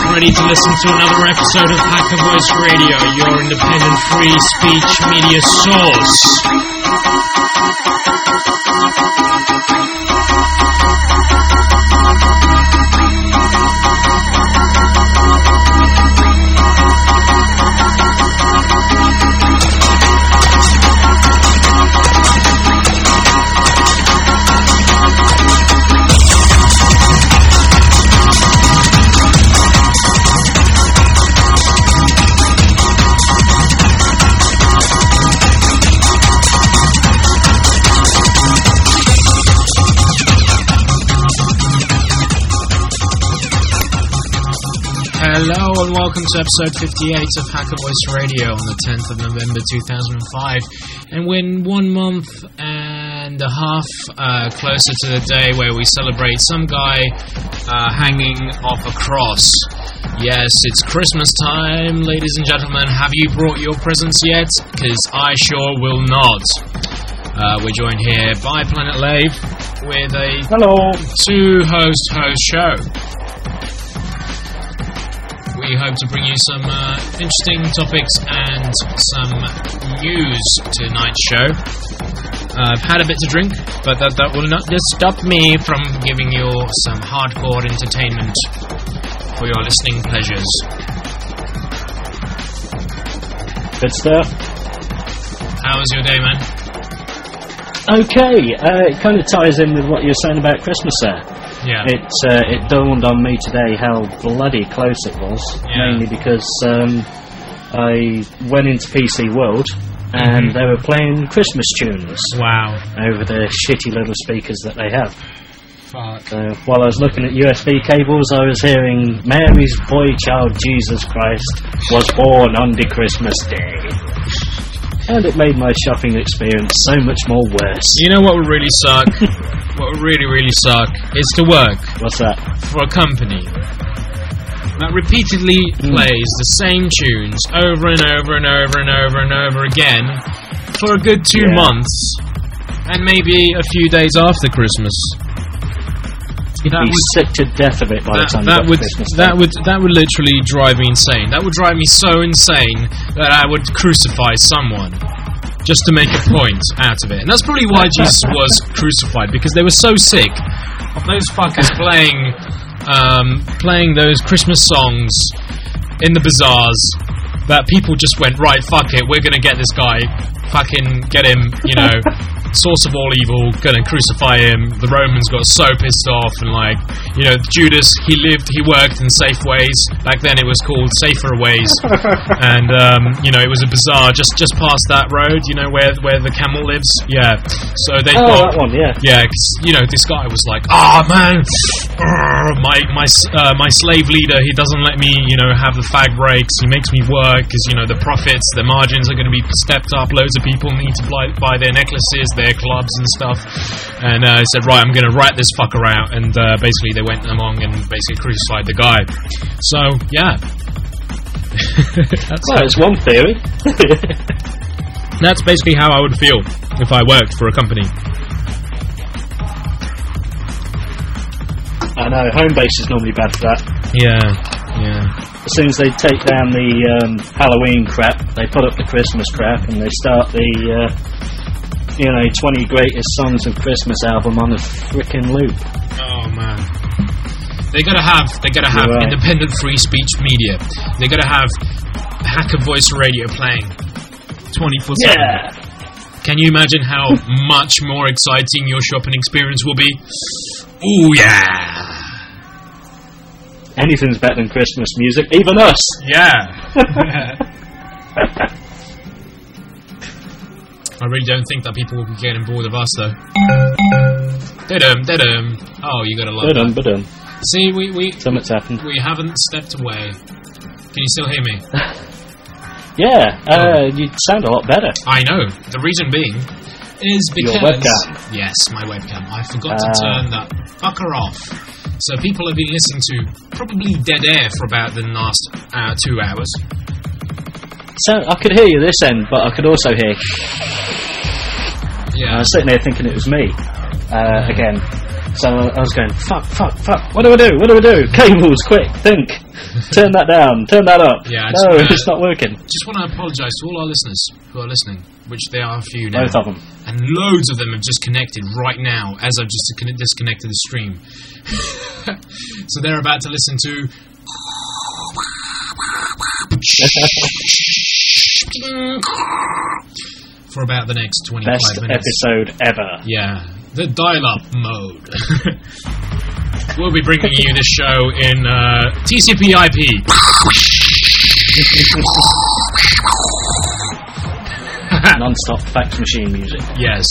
ready to listen to another episode of Hacker Voice Radio, your independent free speech media source. Hello and welcome to episode 58 of Hacker Voice Radio on the 10th of November 2005. And we're 1 month and a half closer to the day where we celebrate some guy hanging off a cross. Yes, it's Christmas time, ladies and gentlemen. Have you brought your presents yet? Because I sure will not. We're joined here by Planet Lave with a two-host show. We hope to bring you some interesting topics and some news to tonight's show. I've had a bit to drink, but that will not stop me from giving you some hardcore entertainment for your listening pleasures. Good stuff. How was your day, man? Okay, it kind of ties in with what you were saying about Christmas there. Yeah. It dawned on me today how bloody close it was, mainly because I went into PC World and they were playing Christmas tunes. Wow. Over the shitty little speakers that they have. Fuck. While I was looking at USB cables, I was hearing Mary's boy child Jesus Christ was born on the Christmas day. And it made my shopping experience so much more worse. You know what would really suck? What would really, really suck is to work. What's that? For a company that repeatedly plays the same tunes over and over and over and over and over again for a good 2 months, and maybe a few days after Christmas. You'd be sick to death of it by the time you got to Christmas. That would literally drive me insane. That would drive me so insane that I would crucify someone just to make a point out of it. And that's probably why Jesus was crucified, because they were so sick of those fuckers playing those Christmas songs in the bazaars that people just went, right, fuck it, we're gonna get this guy, fucking get him, you know, source of all evil, gonna crucify him. The Romans got so pissed off, and like, you know, Judas, he worked in safe ways. Back then it was called Safer Ways. And you know, it was a bazaar just past that road, you know, where the camel lives. Yeah. So they got that one, yeah. Yeah, 'cause, you know, this guy was like, man, my slave leader, he doesn't let me, you know, have the fag breaks. He makes me work because, you know, the profits, the margins are going to be stepped up. Loads of people need to buy their necklaces, their clubs and stuff. And he said, right, I'm going to rat this fucker out. And basically they went along and basically crucified the guy. So, yeah. That's one theory. That's basically how I would feel if I worked for a company. I know, Homebase is normally bad for that. Yeah. As soon as they take down the Halloween crap, they put up the Christmas crap, and they start the 20 greatest songs of Christmas album on a frickin' loop. Oh man, they gotta have independent free speech media. They gotta have Hacker Voice Radio playing 24/7. Yeah. Can you imagine how much more exciting your shopping experience will be? Ooh yeah. Anything's better than Christmas music, even us. Yeah. I really don't think that people will be getting bored of us, though. Da-dum. Oh, you gotta love that. Ba-dum. See, we something's happened. We haven't stepped away. Can you still hear me? Yeah, you sound a lot better. I know. The reason being is because... Your webcam. Yes, my webcam. I forgot to turn that fucker off. So people have been listening to probably dead air for about the last 2 hours. So I could hear you this end, but I could also hear... Yeah. I was sitting there thinking it was me. Again. So I was going, fuck, what do I do? Cables, quick, think. Turn that down, turn that up. Yeah, it's not working. Just want to apologise to all our listeners who are listening, which there are a few now. Both of them. And loads of them have just connected right now as I've just disconnected the stream. So they're about to listen to... for about the next 25 Best minutes. episode ever. Yeah, the dial-up mode. We'll be bringing you this show in TCP/IP. Non-stop fax machine music. Yes.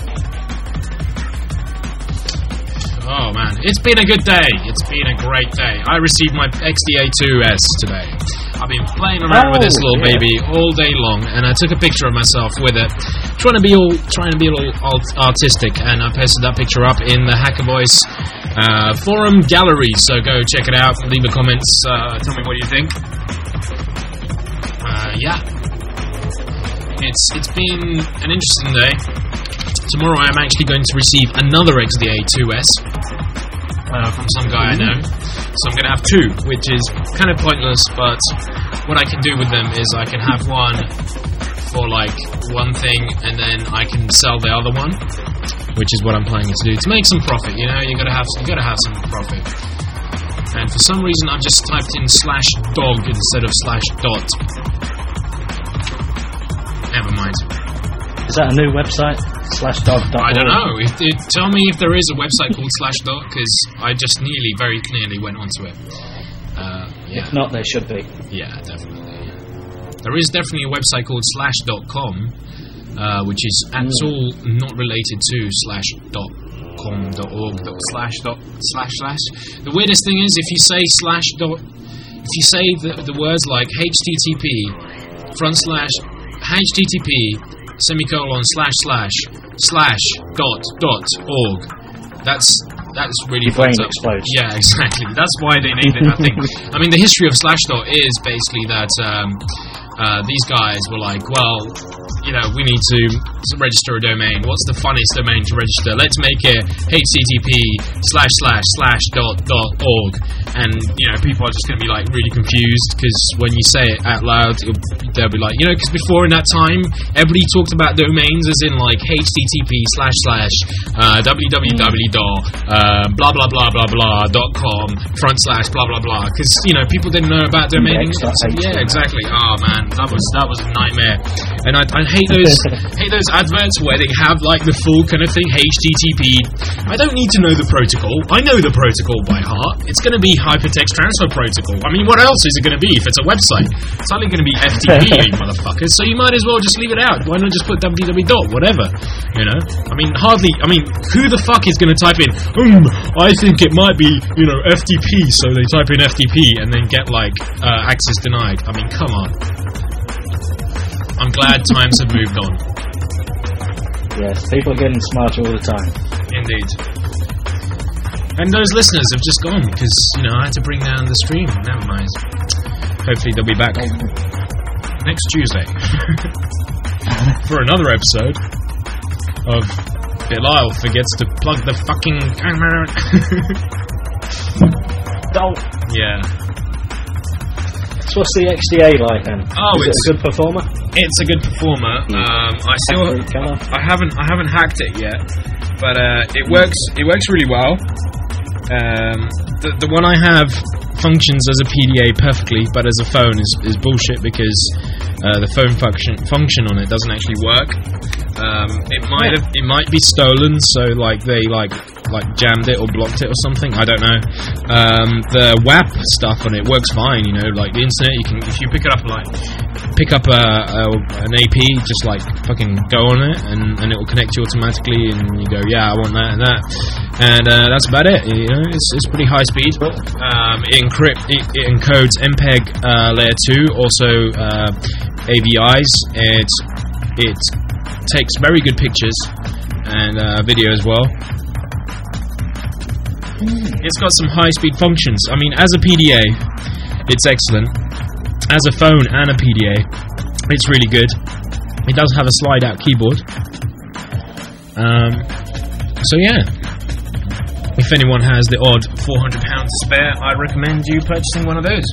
Oh man, it's been a good day. It's been a great day. I received my XDA2S today. I've been playing around with this little baby all day long, and I took a picture of myself with it, trying to be a little artistic, and I posted that picture up in the Hacker Voice forum gallery. So go check it out. Leave a comments. Tell me what you think. Yeah, it's been an interesting day. Tomorrow I'm actually going to receive another XDA2S from some guy I know. So I'm going to have two, which is kind of pointless, but what I can do with them is I can have one for like one thing, and then I can sell the other one, which is what I'm planning to do to make some profit. You know, you gotta have some profit. And for some reason I've just typed in /dog instead of /dot. Never mind. Is that a new website? /dog.org? I don't know. Tell me if there is a website called /dot, because I just very clearly went onto it. Yeah. If not, there should be. Yeah, definitely. There is definitely a website called /.com, which is at all not related to /.com.org /dot /. The weirdest thing is if you say /dot, if you say the words like http:// semicolon ///dot.org. That's really your brain fucked up. explodes. Yeah, exactly. That's why they named it that thing. I mean, the history of /dot is basically that these guys were like, well, you know, we need to register a domain. What's the funniest domain to register? Let's make it http:// and you know, people are just going to be like really confused, because when you say it out loud, they'll be like, you know, because before in that time, everybody talked about domains as in like http:// www.blah blah blah blah blah.com / blah blah blah, because you know, people didn't know about domaining. Yeah, exactly. Oh man, that was a nightmare. And I hate those adverts where they have like the full kind of thing, HTTP. I don't need to know the protocol. I know the protocol by heart. It's going to be Hypertext Transfer Protocol. I mean, what else is it going to be if it's a website? It's only going to be FTP, you motherfuckers. So you might as well just leave it out. Why not just put www. whatever? You know? I mean, who the fuck is going to type in, I think it might be, you know, FTP, so they type in FTP and then get like access denied. I mean, come on. I'm glad times have moved on. Yes, people are getting smarter all the time. Indeed. And those listeners have just gone because, you know, I had to bring down the stream. Never mind. Hopefully they'll be back next Tuesday for another episode of Belial Forgets to Plug the Fucking Camera. Yeah. So what's the XDA like then? Oh, is it a good performer? It's a good performer. I haven't hacked it yet, but it works really well. The one I have functions as a PDA perfectly, but as a phone is bullshit, because the phone function on it doesn't actually work. It might be stolen, so like they jammed it or blocked it or something. I don't know. The WAP stuff on it works fine. You know, like the internet, you can, if you pick up an AP, just like fucking go on it, and it will connect you automatically, and you go, yeah, I want that and that, and that's about it. You know, it's pretty high speed. It encodes MPEG layer 2, also AVIs. It takes very good pictures and video as well. It's got some high-speed functions. I mean, as a PDA, it's excellent. As a phone and a PDA, it's really good. It does have a slide-out keyboard. So yeah, if anyone has the odd £400 to spare, I recommend you purchasing one of those.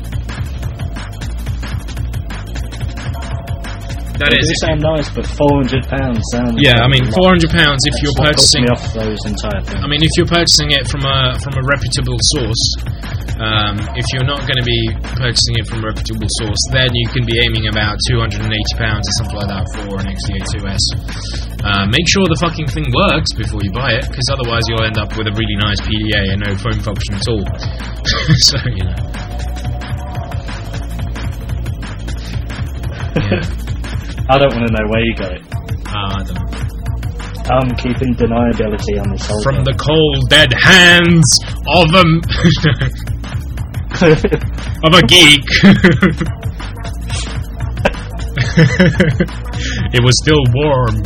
That They is. do sound nice, but £400 sounds. Yeah, I mean, £400 if you're What puts purchasing. me off those entire things. I mean, if you're purchasing it from a reputable source, if you're not going to be purchasing it from a reputable source, then you can be aiming about £280 or something like that for an XT-A2S. Make sure the fucking thing works before you buy it, because otherwise you'll end up with a really nice PDA and no phone function at all. So, you know. Yeah. I don't want to know where you got it. I don't know. I'm keeping deniability on this whole From thing. the cold, dead hands of of a geek. It was still warm.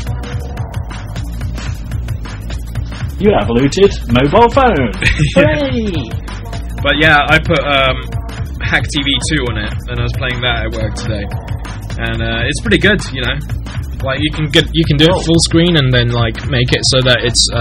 You have looted mobile phone. Hooray! But yeah, I put Hack TV 2 on it, and I was playing that at work today, and it's pretty good, you know. Like you can do it full screen and then like make it so that it's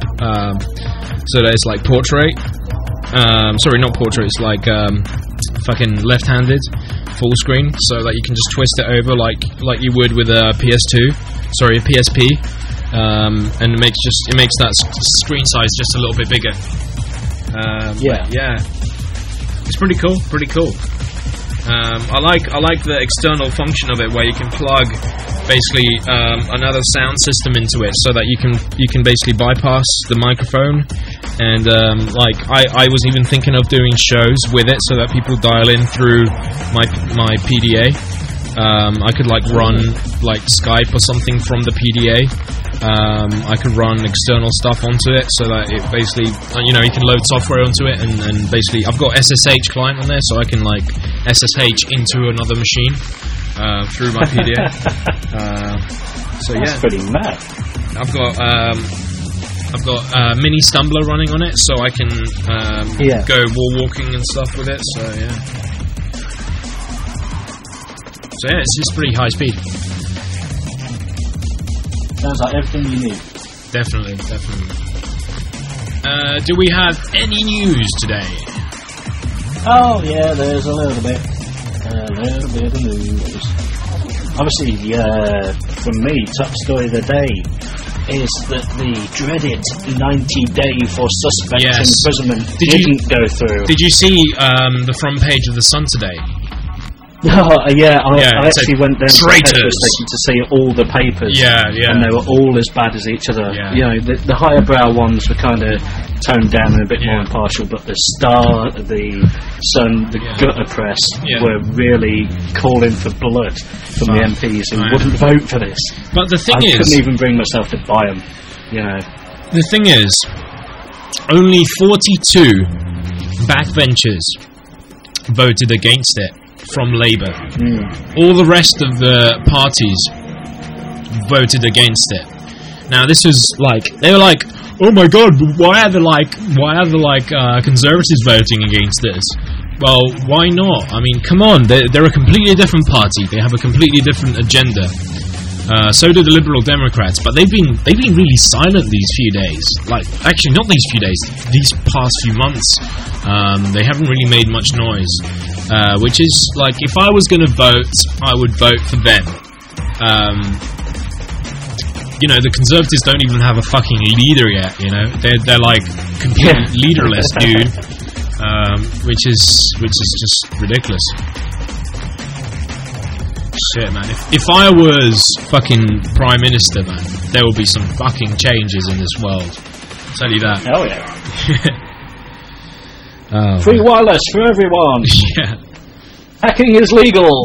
like portrait. Sorry, not portrait. It's like fucking left-handed full screen, so that you can just twist it over like you would with a PS2. Sorry, a PSP. And it makes that screen size just a little bit bigger. Yeah, it's pretty cool. I like the external function of it, where you can plug basically another sound system into it, so that you can basically bypass the microphone. And like I was even thinking of doing shows with it, so that people dial in through my PDA. I could like run like Skype or something from the PDA. I could run external stuff onto it, so that it basically, you know, you can load software onto it, and basically I've got SSH client on there, so I can like SSH into another machine through my PDA. So yeah, that's pretty mad. I've got mini Stumbler running on it, so I can go wall walking and stuff with it. So yeah. So yeah, it's just pretty high speed. Sounds like everything you need. Definitely. Do we have any news today? Oh yeah, there's a little bit of news. Obviously, for me, top story of the day is that the dreaded 90-day for suspect imprisonment didn't go through. Did you see the front page of the Sun today? I actually went down to the traitors. petrol station to see all the papers. Yeah. And they were all as bad as each other. Yeah. You know, the higher brow ones were kind of toned down and a bit more impartial, but the Star, the Sun, the gutter press were really calling for blood from the MPs who wouldn't vote for this. But the thing I couldn't even bring myself to buy them. You know, the thing is, only 42 backbenchers voted against it from Labour. All the rest of the parties voted against it. Now this was like, they were like, oh my god, why are the Conservatives voting against this? Well, why not? I mean, come on, they're a completely different party. They have a completely different agenda. So do the Liberal Democrats, but they've been really silent these few days. Like, actually, not these few days. These past few months, they haven't really made much noise. Which is like, if I was going to vote, I would vote for them. You know, the Conservatives don't even have a fucking leader yet. You know, they're like completely leaderless, dude. Which is just ridiculous. Shit, man. If I was fucking Prime Minister, man, there will be some fucking changes in this world. I'll tell you that. hell yeah. Free wireless for everyone. Yeah. Hacking is legal.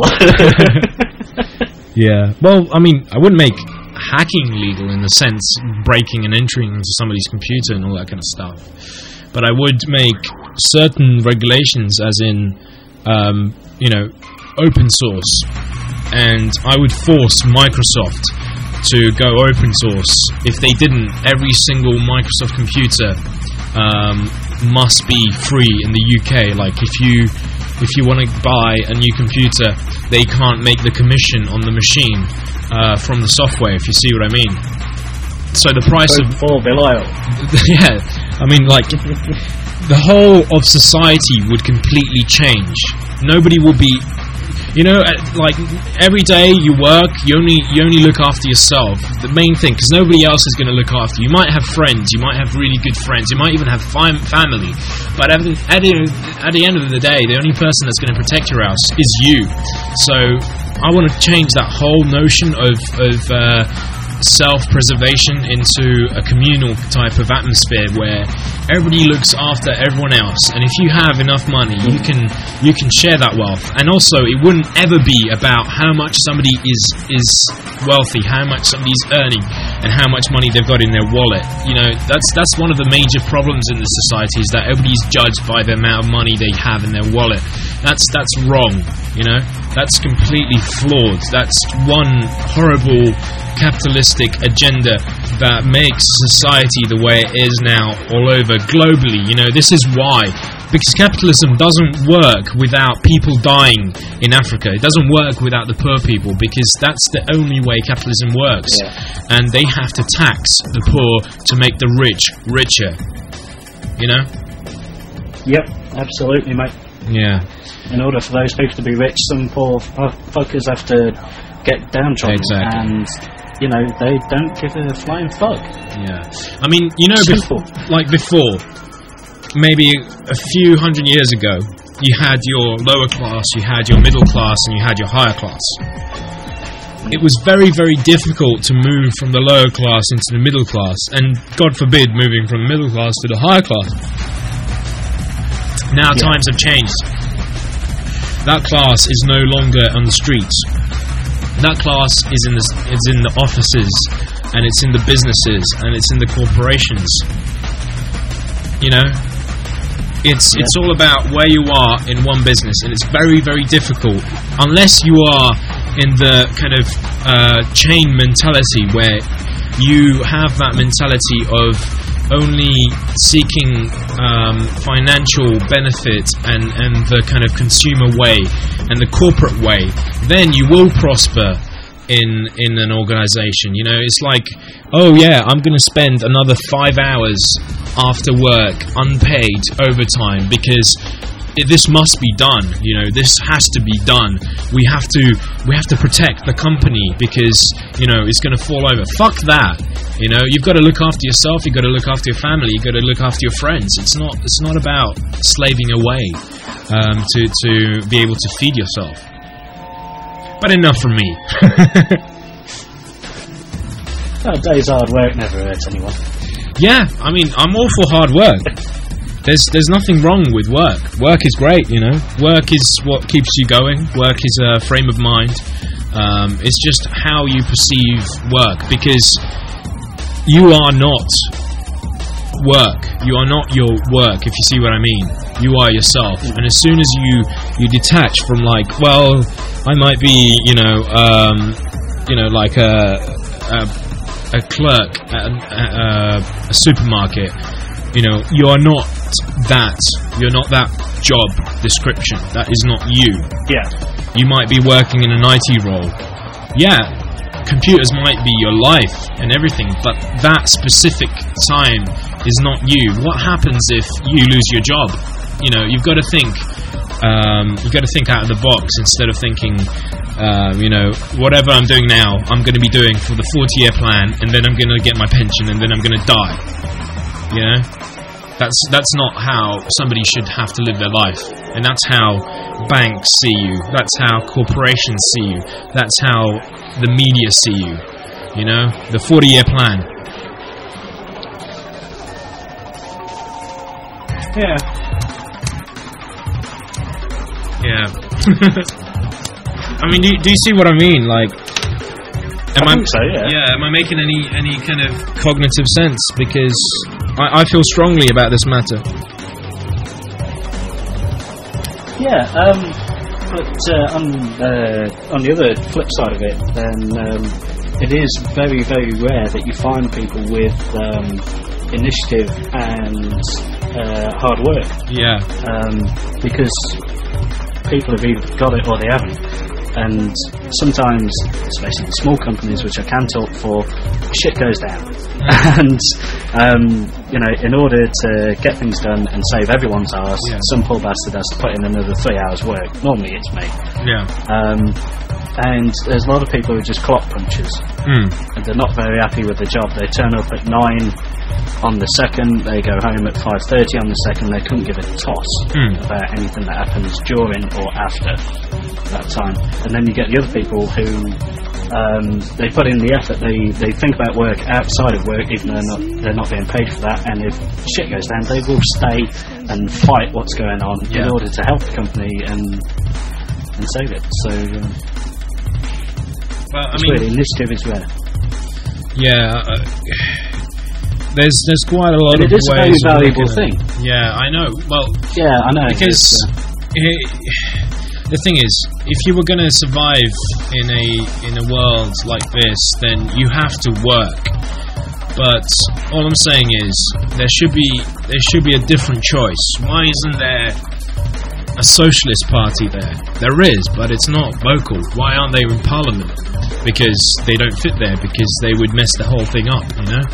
Yeah. Well, I mean, I wouldn't make hacking legal in the sense breaking and entering into somebody's computer and all that kind of stuff. But I would make certain regulations, as in, you know, open source. And I would force Microsoft to go open source. If they didn't, every single Microsoft computer must be free in the UK. Like, if you want to buy a new computer, they can't make the commission on the machine from the software, if you see what I mean. So the price of for Belial. yeah, I mean, like, the whole of society would completely change. Nobody will be, like, every day you work, you only look after yourself. The main thing, because nobody else is going to look after you. You might have friends, you might have really good friends, you might even have family, but at the end of the day, the only person that's going to protect your house is you. So I want to change that whole notion of self-preservation into a communal type of atmosphere where everybody looks after everyone else, and if you have enough money, you can share that wealth. And also, it wouldn't ever be about how much somebody is wealthy, how much somebody's earning, and how much money they've got in their wallet. That's one of the major problems in the society, is that everybody's judged by the amount of money they have in their wallet. That's wrong. That's completely flawed. That's one horrible capitalistic agenda that makes society the way it is now all over globally. This is why. Because capitalism doesn't work without people dying in Africa. It doesn't work without the poor people, because that's the only way capitalism works. Yeah. And they have to tax the poor to make the rich richer. Yep, absolutely, mate. Yeah. In order for those people to be rich, some poor fuckers have to get downtrodden. Exactly. And they don't give a flying fuck. Yeah. I mean, like before, maybe a few hundred years ago, you had your lower class, you had your middle class, and you had your higher class. It was very, very difficult to move from the lower class into the middle class, and God forbid, moving from the middle class to the higher class. Now times have changed. That class is no longer on the streets. That class is in the offices, and it's in the businesses, and it's in the corporations. It's all about where you are in one business, and it's very, very difficult unless you are in the kind of chain mentality, where you have that mentality of only seeking financial benefit and the kind of consumer way and the corporate way. Then you will prosper in an organization. It's like, oh yeah, I'm going to spend another 5 hours after work unpaid overtime because this must be done. This has to be done. We have to protect the company because it's going to fall over. Fuck that. You've got to look after yourself. You've got to look after your family. You've got to look after your friends. It's not about slaving away to be able to feed yourself. But enough from me. A day's hard work never hurts anyone. Yeah, I mean, I'm all for hard work. There's nothing wrong with work. Work is great, Work is what keeps you going. Work is a frame of mind. It's just how you perceive work, because you are not work. You are not your work, if you see what I mean. You are yourself. And as soon as you detach from, like, well, I might be, like a clerk at a supermarket. You are not that. You're not that job description. That is not you. Yeah. You might be working in an IT role. Yeah, computers might be your life and everything, but that specific time is not you. What happens if you lose your job? You've got to think. You've got to think out of the box instead of thinking, whatever I'm doing now, I'm going to be doing for the 40-year plan, and then I'm going to get my pension, and then I'm going to die. That's not how somebody should have to live their life. And that's how banks see you. That's how corporations see you. That's how the media see you. The 40-year plan. Yeah. I mean, do you see what I mean? Like, I think so, yeah. Yeah, am I making any kind of cognitive sense? Because I feel strongly about this matter. Yeah, but on the other flip side of it, then it is very, very rare that you find people with initiative and hard work. Yeah. Because people have either got it or they haven't. and sometimes, especially in small companies, which I can talk for, shit goes down. And, you know, in order to get things done and save everyone's arse, some poor bastard has to put in another 3 hours work. Normally it's me. And there's a lot of people who are just clock punchers. And they're not very happy with the job. They turn up at 9 on the second, they go home at 5:30 on the second. They couldn't give a toss about anything that happens during or after that time. And then you get the other people who they put in the effort. They think about work outside of work, even though they're not being paid for that. And if shit goes down, they will stay and fight what's going on in order to help the company and save it. So. Well, I mean, initiative is rare. Yeah, there's quite a lot of ways. It is a very valuable thing. Yeah, I know. Well, yeah, I know. Because the thing is, if you were going to survive in a world like this, then you have to work. But all I'm saying is there should be a different choice. Why isn't there a socialist party there? There is, but it's not vocal. Why aren't they in parliament? Because they don't fit there, because they would mess the whole thing up, you know?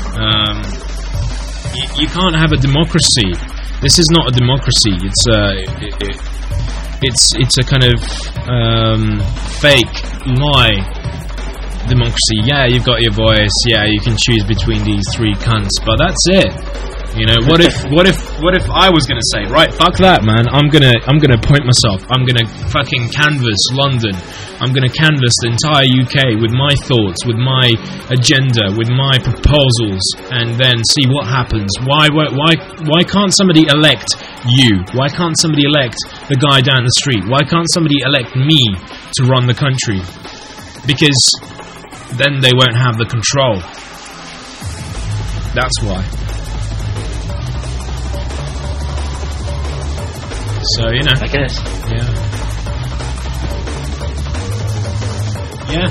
You can't have a democracy. This is not a democracy. It's a kind of fake lie democracy. Yeah, you've got your voice. Yeah, you can choose between these 3 cunts, but that's it. You know, what if I was gonna say, right, fuck that, man. I'm gonna point myself. I'm gonna fucking canvass London. I'm gonna canvass the entire UK with my thoughts, with my agenda, with my proposals, and then see what happens. Why can't somebody elect you? Why can't somebody elect the guy down the street? Why can't somebody elect me to run the country? Because then they won't have the control. That's why. So, you know. I guess. Yeah. Yeah.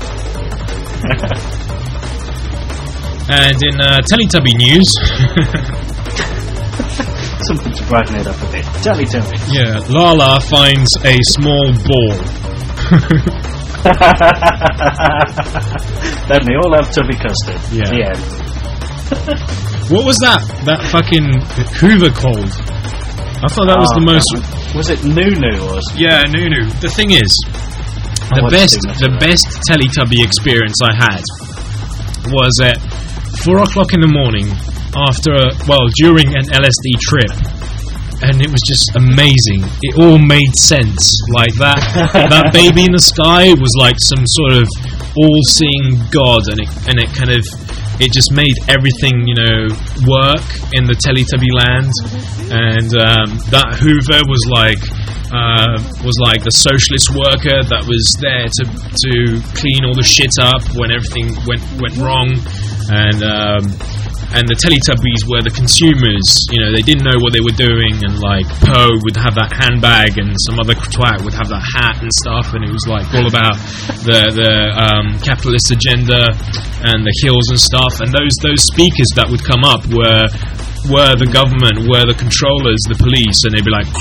And in Teletubby news... Something to brighten it up a bit. Teletubby. Yeah, Lala finds a small ball. Then they all have tubby custard. Yeah. The end. What was that fucking Hoover called? I thought that was the most... Was it Nunu or something? Yeah, Nunu. The thing is, the best Teletubby experience I had was at 4 o'clock in the morning during an LSD trip. And it was just amazing. It all made sense. Like that baby in the sky was like some sort of all-seeing God, and it just made everything, you know, work in the Teletubby land. And that Hoover was like the socialist worker that was there to clean all the shit up when everything went wrong. And the Teletubbies were the consumers. You know, they didn't know what they were doing, and like Poe would have that handbag, and some other twat would have that hat and stuff, and it was like all about the capitalist agenda and the hills and stuff. And those speakers that would come up were the government, were the controllers, the police, and they'd be like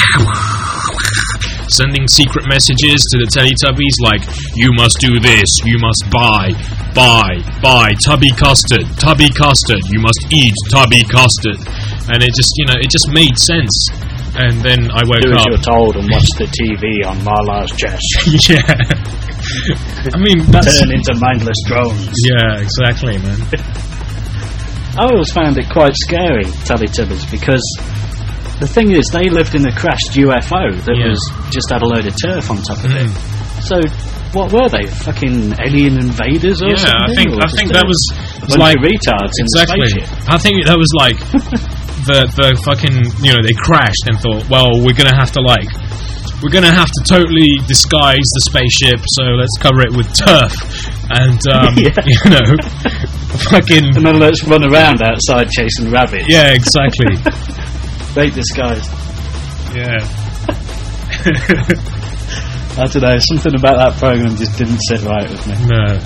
sending secret messages to the Teletubbies like, you must do this, you must buy Tubby custard, you must eat Tubby custard. And it just made sense. And then I woke up. Do as you're told and watch the TV on Lala's chest. Yeah. I mean, that's... Turn into mindless drones. Yeah, exactly, man. I always found it quite scary, Teletubbies, because the thing is, they lived in a crashed UFO that was just had a load of turf on top of it. So, what were they? Fucking alien invaders or something? I think that was like retards in the spaceship. I think that was like the fucking, you know, they crashed and thought, well, we're gonna have to totally disguise the spaceship, so let's cover it with turf. And you know, fucking, and then let's run around outside chasing rabbits. Yeah, exactly. Great disguise. Yeah. I don't know, something about that program just didn't sit right with me. No.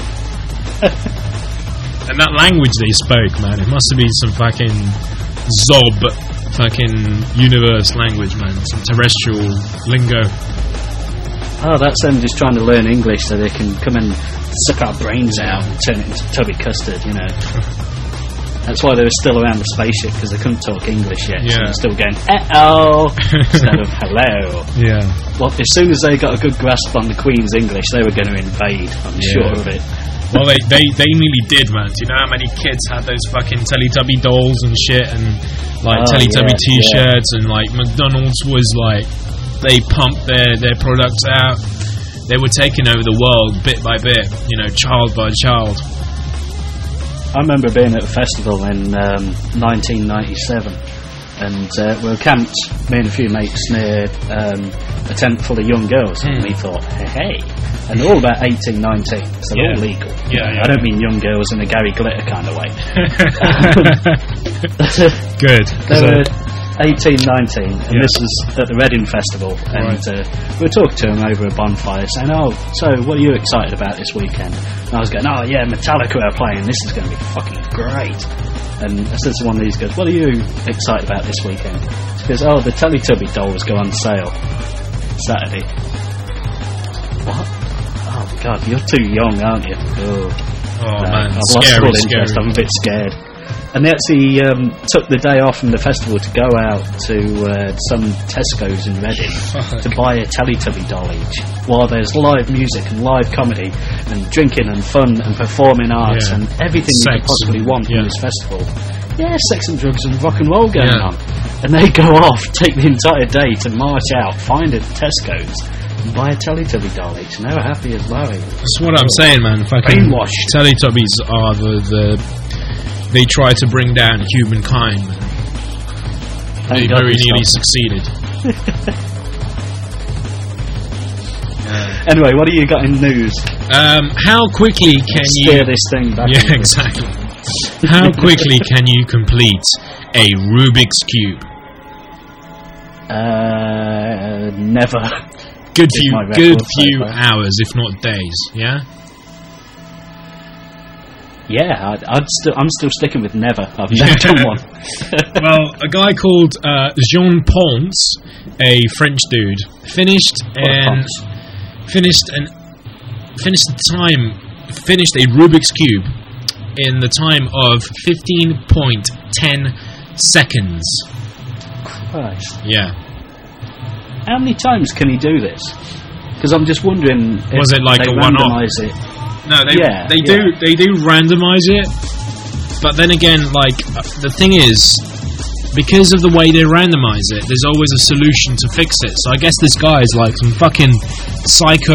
And that language they spoke, man, it must have been some fucking Zob fucking universe language, man. Some terrestrial lingo. oh, that's them just trying to learn English so they can come and suck our brains out and turn it into tubby custard, you know. That's why they were still around the spaceship, because they couldn't talk English yet. So they're still going, uh-oh, instead of hello. Yeah. Well, as soon as they got a good grasp on the Queen's English, they were going to invade, I'm sure of it. Well, they nearly did, man. Do you know how many kids had those fucking Teletubby dolls and shit, and like Teletubby t-shirts, and like McDonald's was like, they pumped their products out. They were taking over the world bit by bit, you know, child by child. I remember being at a festival in 1997, and we were camped, me and a few mates, near a tent full of young girls, and we thought, hey, and they're all about 18, 19, so they're all legal. I don't mean young girls in a Gary Glitter kind of way. Good. They were 18, 19, and this was at the Reading Festival, and we were talking to them over a bonfire, saying, oh, so what are you excited about this weekend? And I was going, oh yeah, Metallica are playing, this is going to be fucking great. And I said to one of these guys, what are you excited about this weekend? He goes, oh, the Teletubby dolls go on sale Saturday. What? Oh God, you're too young, aren't you? Oh man, I've lost scary, all interest, I'm a bit scared. And they actually took the day off from the festival to go out to some Tesco's in Reading to buy a Teletubby doll each, while there's live music and live comedy and drinking and fun and performing arts and everything you could possibly want from this festival. Yeah, sex and drugs and rock and roll going on. And they go off, take the entire day to march out, find a Tesco's and buy a Teletubby doll each, and they were happy as Larry. That's what I'm saying, man. Fucking Teletubbies are they try to bring down humankind. They very nearly succeeded. Anyway, what do you got in news? How quickly can you steer this thing back? Yeah, exactly. How quickly can you complete a Rubik's Cube? Never. Good few hours, if not days. Yeah. Yeah, I'm still sticking with never. I've never done one. Well, a guy called Jean Ponce, a French dude, finished a Rubik's Cube in the time of 15.10 seconds. Christ. Yeah. How many times can he do this? Because I'm just wondering. Was it like a one-off? It. No, they do randomize it, but then again, like the thing is, because of the way they randomize it, there's always a solution to fix it. So I guess this guy is like some fucking psycho,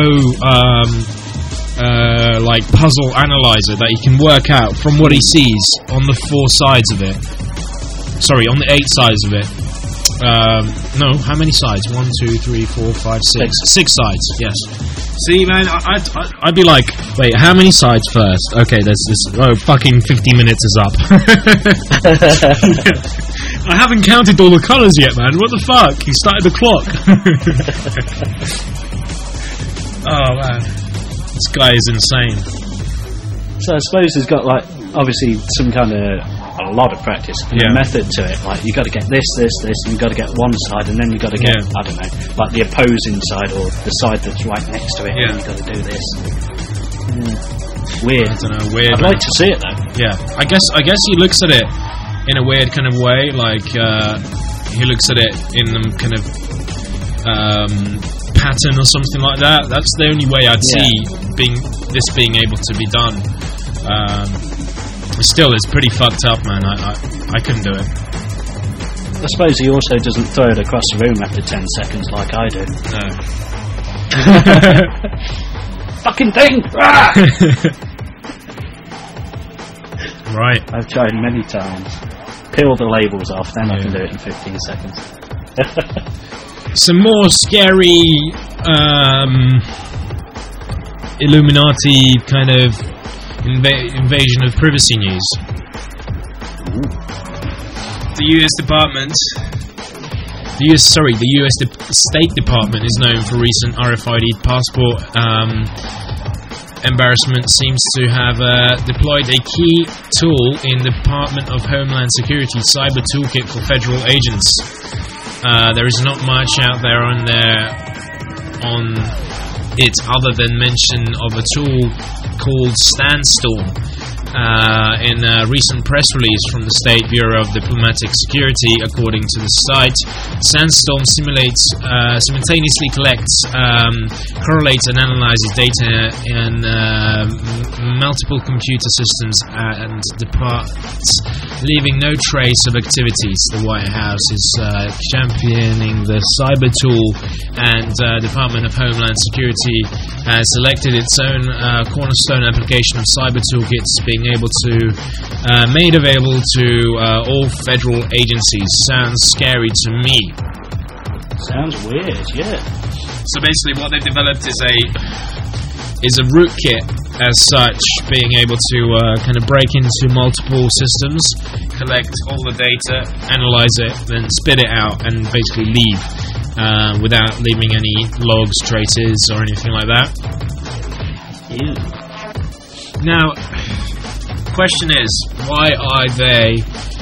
like puzzle analyzer that he can work out from what he sees on the 4 sides of it. Sorry, on the 8 sides of it. No, how many sides? 1, 2, 3, 4, 5, 6. 6 sides, yes. See, man, I'd be like, wait, how many sides first? Okay, there's this. Oh, fucking 50 minutes is up. I haven't counted all the colours yet, man. What the fuck? You started the clock. Oh, man. This guy is insane. So I suppose he's got, like, obviously some kind of a lot of practice and a method to it. Like, you got to get this, and you got to get one side, and then you got to get I don't know, like the opposing side or the side that's right next to it. And you got to do this. Weird. I don't know. Weird. I'd like to see it though. Yeah, I guess he looks at it in a weird kind of way. Like he looks at it in the kind of pattern or something like that. That's the only way I'd see this being able to be done. Still, it's pretty fucked up, man. I couldn't do it. I suppose he also doesn't throw it across the room after 10 seconds like I do. No. Fucking thing! Right. I've tried many times. Peel the labels off, then I can do it in 15 seconds. Some more scary Illuminati kind of invasion of privacy news. The US State Department is known for recent RFID passport embarrassment. Seems to have deployed a key tool in the Department of Homeland Security cyber toolkit for federal agents. There is not much out there on it other than mention of a tool called Sandstorm. In a recent press release from the State Bureau of Diplomatic Security, according to the site, Sandstorm simultaneously collects, correlates and analyzes data in multiple computer systems and departs, leaving no trace of activities. The White House is championing the cyber tool, and Department of Homeland Security has selected its own cornerstone application of cyber toolkits, being able to made available to all federal agencies. Sounds scary to me. Sounds weird, yeah. So basically, what they've developed is a rootkit as such, being able to kind of break into multiple systems, collect all the data, analyze it, then spit it out, and basically leave without leaving any logs, traces, or anything like that. Ew. Now, question is, why are they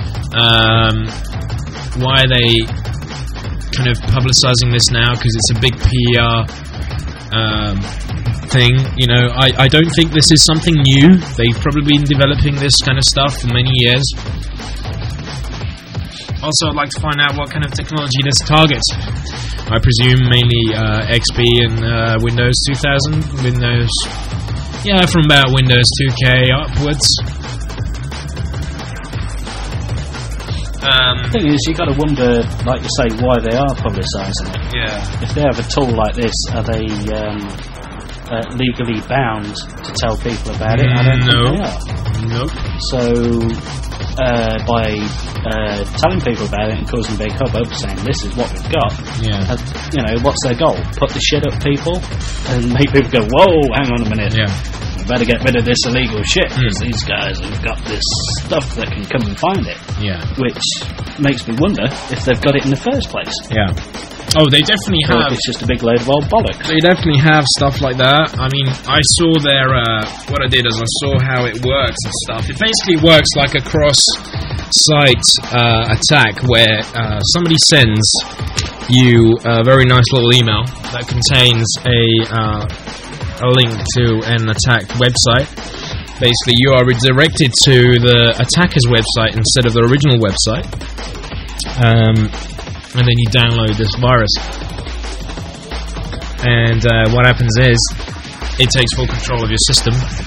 kind of publicizing this now? Because it's a big PR thing, you know. I don't think this is something new. They've probably been developing this kind of stuff for many years. Also, I'd like to find out what kind of technology this targets. I presume mainly XP and Windows 2000, from about Windows 2K upwards. The thing is, you got to wonder, like you say, why they are publicising it. Yeah. If they have a tool like this, are they legally bound to tell people about it? I don't think they are. Nope. So, by telling people about it and causing a big hubbub, saying this is what we've got, what's their goal? Put the shit up people and make people go, whoa, hang on a minute. Yeah. Better get rid of this illegal shit, because these guys have got this stuff that can come and find it. Yeah. Which makes me wonder if they've got it in the first place. Yeah. Oh, they definitely or have. It's just a big load of old bollocks. They definitely have stuff like that. I mean, I saw their, what I did is I saw how it works and stuff. It basically works like a cross-site attack where somebody sends you a very nice little email that contains a link to an attacked website. Basically, you are redirected to the attacker's website instead of the original website, and then you download this virus. And what happens is, it takes full control of your system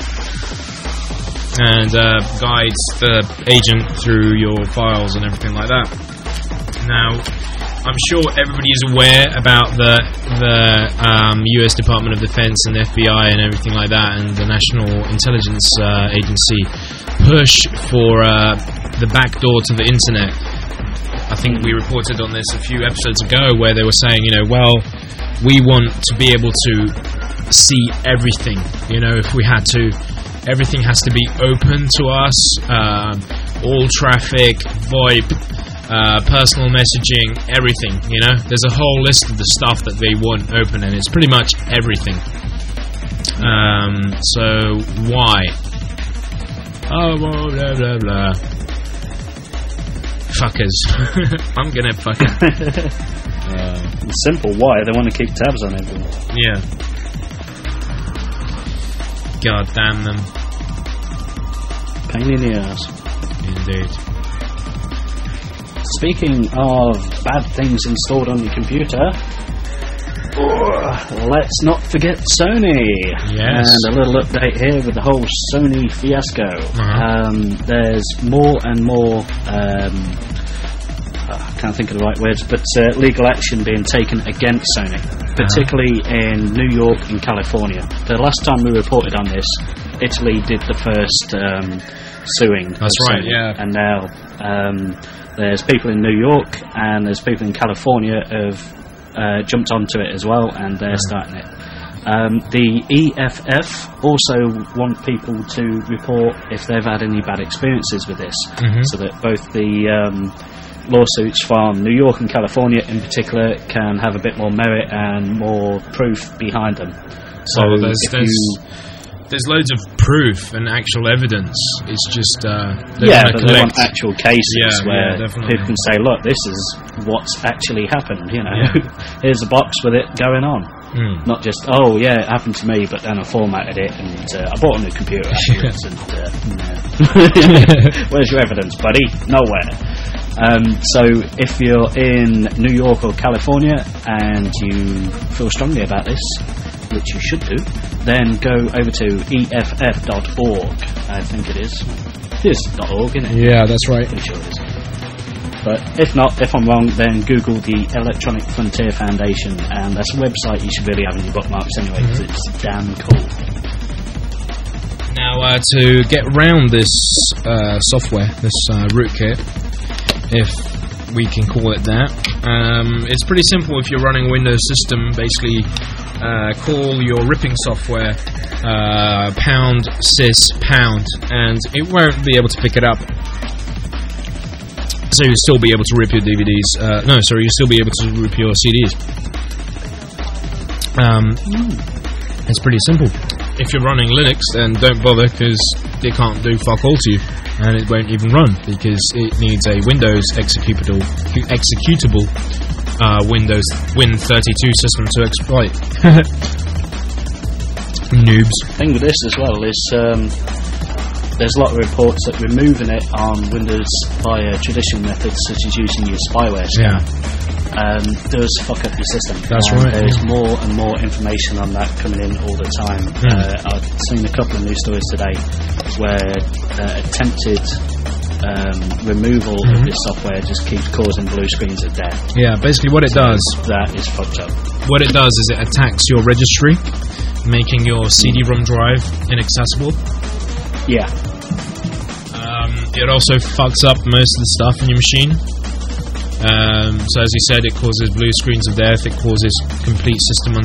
and guides the agent through your files and everything like that. Now, I'm sure everybody is aware about the US Department of Defense and the FBI and everything like that, and the National Intelligence Agency push for the backdoor to the internet. I think we reported on this a few episodes ago, where they were saying, we want to be able to see everything. If we had to, everything has to be open to us, all traffic, VoIP, personal messaging, everything, There's a whole list of the stuff that they want open, and it's pretty much everything. So, why? Oh, blah, blah, blah. Fuckers. I'm gonna fucking... Simple, why? They want to keep tabs on everyone. Yeah. God damn them. Pain in the ass. Indeed. Speaking of bad things installed on your computer, let's not forget Sony. Yes. And a little update here with the whole Sony fiasco. There's more and more, I can't think of the right words, but legal action being taken against Sony, particularly in New York and California. The last time we reported on this, Italy did the first suing. That's right, Sony, yeah. And now there's people in New York and there's people in California have jumped onto it as well, and they're starting it. The EFF also want people to report if they've had any bad experiences with this, so that both the lawsuits from New York and California in particular can have a bit more merit and more proof behind them. So there's loads of proof and actual evidence. It's just they want actual cases where people can say, look, this is what's actually happened. Here's a box with it going on. Not just, oh yeah, it happened to me, but then I formatted it and I bought a new computer afterwards. Where's your evidence, buddy? Nowhere. So if you're in New York or California and you feel strongly about this, which you should do, then go over to EFF.org. I think it is. It is .org, isn't it? Yeah, that's right. I'm sure it is. But if not, if I'm wrong, then Google the Electronic Frontier Foundation, and that's a website you should really have in your bookmarks anyway, because it's damn cool. Now, to get around this software, this rootkit, if we can call it that, it's pretty simple. If you're running a Windows system, basically call your ripping software #sys pound, and it won't be able to pick it up. So you'll still be able to rip your DVDs. You'll still be able to rip your CDs. It's pretty simple. If you're running Linux, then don't bother, because it can't do fuck all to you, and it won't even run because it needs a Windows executable Windows Win32 system to exploit. Noobs. The thing with this as well is there's a lot of reports that removing it on Windows via traditional methods, such as using your spyware scan, does fuck up your system. That's right. There's more and more information on that coming in all the time. I've seen a couple of news stories today where attempted removal of this software just keeps causing blue screens of death. Yeah, basically what it does... That is fucked up. What it does is it attacks your registry, making your CD-ROM drive inaccessible. Yeah. It also fucks up most of the stuff in your machine. So as you said, it causes blue screens of death. It causes complete system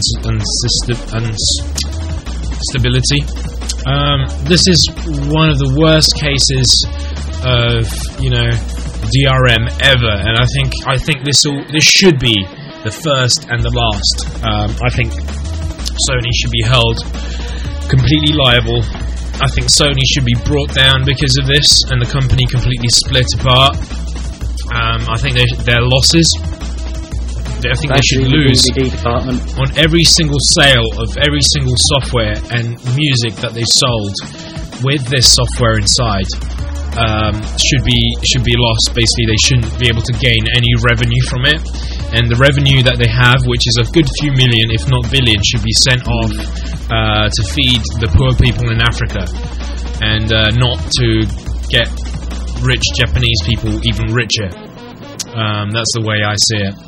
instability. This is one of the worst cases of DRM ever, and I think this should be the first and the last. I think Sony should be held completely liable. I think Sony should be brought down because of this, and the company completely split apart. I think their losses, I think they should lose on every single sale of every single software and music that they've sold with this software inside. Should be lost. Basically, they shouldn't be able to gain any revenue from it, and the revenue that they have, which is a good few million, if not billion, should be sent off to feed the poor people in Africa, and not to get rich Japanese people even richer. That's the way I see it.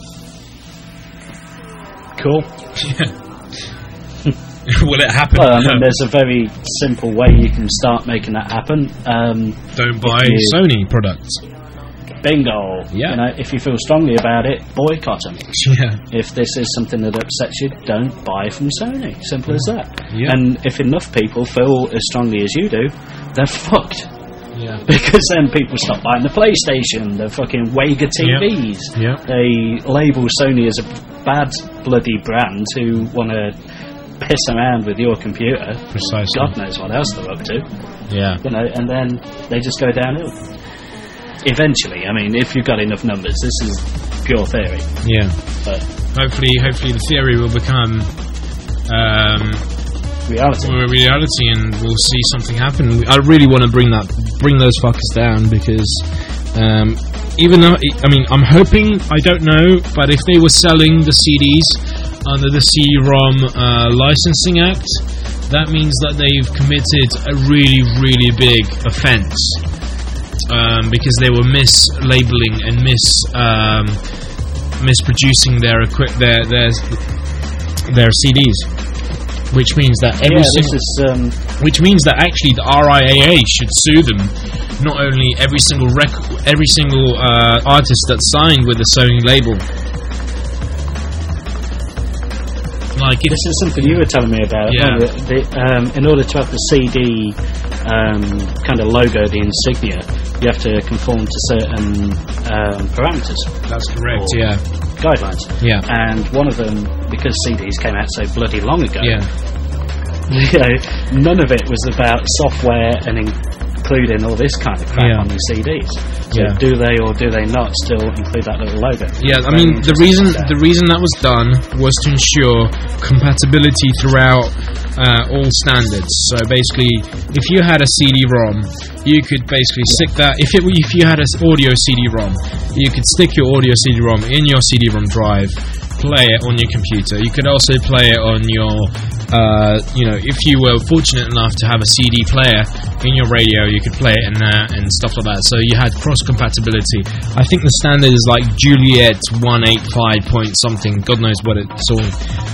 Cool. Will it happen? Well, I mean, there's a very simple way you can start making that happen. Don't buy Sony products. Bingo. Yeah. If you feel strongly about it, boycott them. Yeah. If this is something that upsets you, don't buy from Sony. Simple as that. Yeah. And if enough people feel as strongly as you do, they're fucked. Yeah. Because then people stop buying the PlayStation, the fucking Wega TVs. Yeah. They label Sony as a bad bloody brand who want to piss around with your computer. Precisely. God knows what else they're up to. Yeah. And then they just go downhill. Eventually, I mean, if you've got enough numbers, this is pure theory. Yeah. But hopefully the theory will become reality, and we'll see something happen. I really want to bring those fuckers down, because even though, I mean, I'm hoping, I don't know, but if they were selling the CDs under the CD-ROM Licensing Act, that means that they've committed a really, really big offence, because they were mislabeling and misproducing their CDs, which means that which means that actually the RIAA should sue them. Not only every single artist that's signed with the Sony label. This is something you were telling me about. Yeah. In order to have the CD kind of logo, the insignia, you have to conform to certain parameters. That's correct. Yeah. Guidelines. Yeah. And one of them, because CDs came out so bloody long ago. Yeah. None of it was about software and including all this kind of crap on the CDs. So do they or do they not still include that little logo? Yeah, I mean, the reason that was done was to ensure compatibility throughout all standards. So basically, if you had a CD-ROM, you could basically stick that. If you had an audio CD-ROM, you could stick your audio CD-ROM in your CD-ROM drive, play it on your computer. You could also play it on your, if you were fortunate enough to have a CD player in your radio, you could play it in there and stuff like that. So you had cross-compatibility. I think the standard is like Juliet 185 point something. God knows what it's all.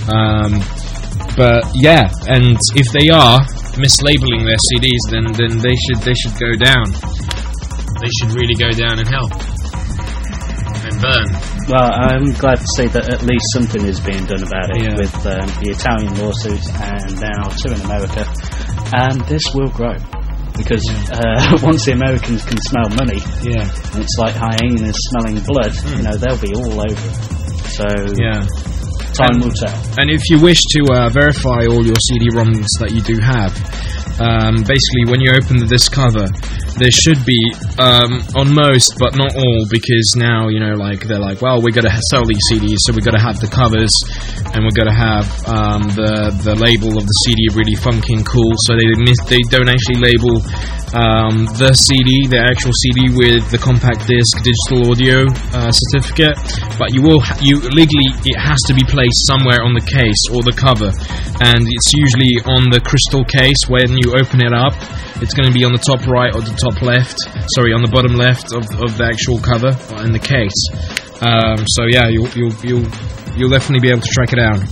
But yeah, and if they are mislabeling their CDs, then they should go down. They should really go down in hell and burn. Well, I'm glad to see that at least something is being done about it with the Italian lawsuit and now 2 in America, and this will grow because once the Americans can smell money, it's like hyenas smelling blood. They'll be all over it. So time will tell. And if you wish to verify all your CD-ROMs that you do have, basically when you open the disc cover, there should be on most but not all, because now they're like, well, we're going to sell these CDs, so we're going to have the covers and we're going to have the label of the CD really funky and cool, so they don't actually label the CD, the actual CD, with the compact disc digital audio certificate, but you legally it has to be placed somewhere on the case or the cover, and it's usually on the crystal case. When you open it up, it's going to be on the top right or the top left, on the bottom left of the actual cover in the case. So yeah, you'll definitely be able to track it down.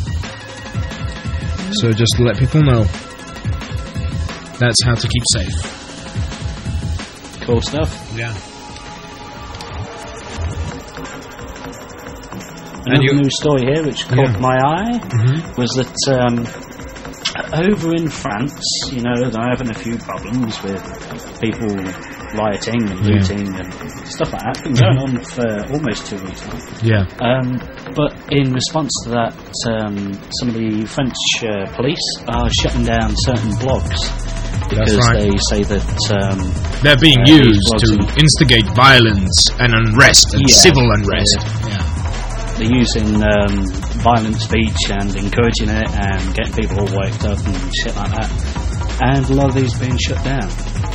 So just to let people know, that's how to keep safe. Cool stuff. Yeah. Another new story here which caught my eye was that over in France, they're having a few problems with people rioting and looting and stuff like that. It's been going on for almost 2 weeks now. Yeah. But in response to that, some of the French police are shutting down certain blogs because they say that they're being used to instigate violence and unrest and civil unrest. They're using violent speech and encouraging it and getting people all worked up and shit like that. And a lot of these being shut down.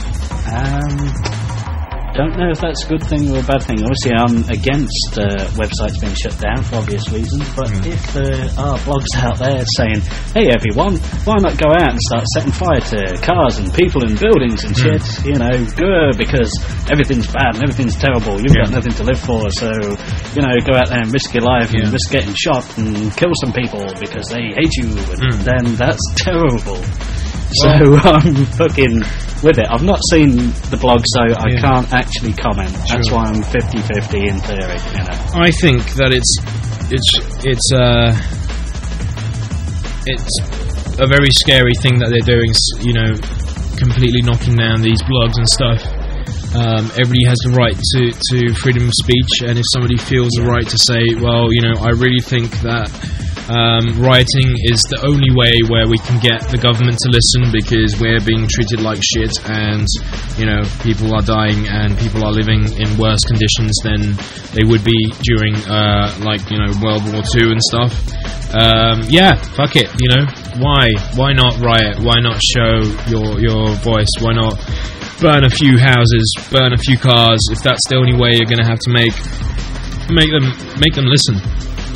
Don't know if that's a good thing or a bad thing. Obviously, I'm against websites being shut down for obvious reasons, but if there are blogs out there saying, hey everyone, why not go out and start setting fire to cars and people and buildings and shit, good, because everything's bad and everything's terrible, you've got nothing to live for, so, go out there and risk your life and risk getting shot and kill some people because they hate you, and then that's terrible. So I'm fucking with it. I've not seen the blog, so I can't actually comment. That's why I'm 50-50 in theory. I think that it's a very scary thing that they're doing. Completely knocking down these blogs and stuff. Everybody has the right to freedom of speech, and if somebody feels the right to say, well, I really think that rioting is the only way where we can get the government to listen, because we're being treated like shit, and people are dying and people are living in worse conditions than they would be during World War II and stuff. Fuck it, why not riot? Why not show your voice? Why not burn a few houses, burn a few cars, if that's the only way you're going to have to make them listen?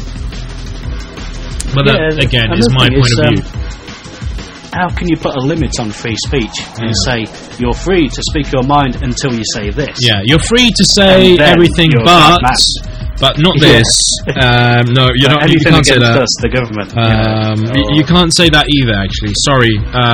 But that, again, is my point of view. How can you put a limit on free speech and say you're free to speak your mind until you say this? Yeah, you're free to say everything, but not this. No, you're not. You can't say that. Us, the government. You can't say that either. Actually, sorry.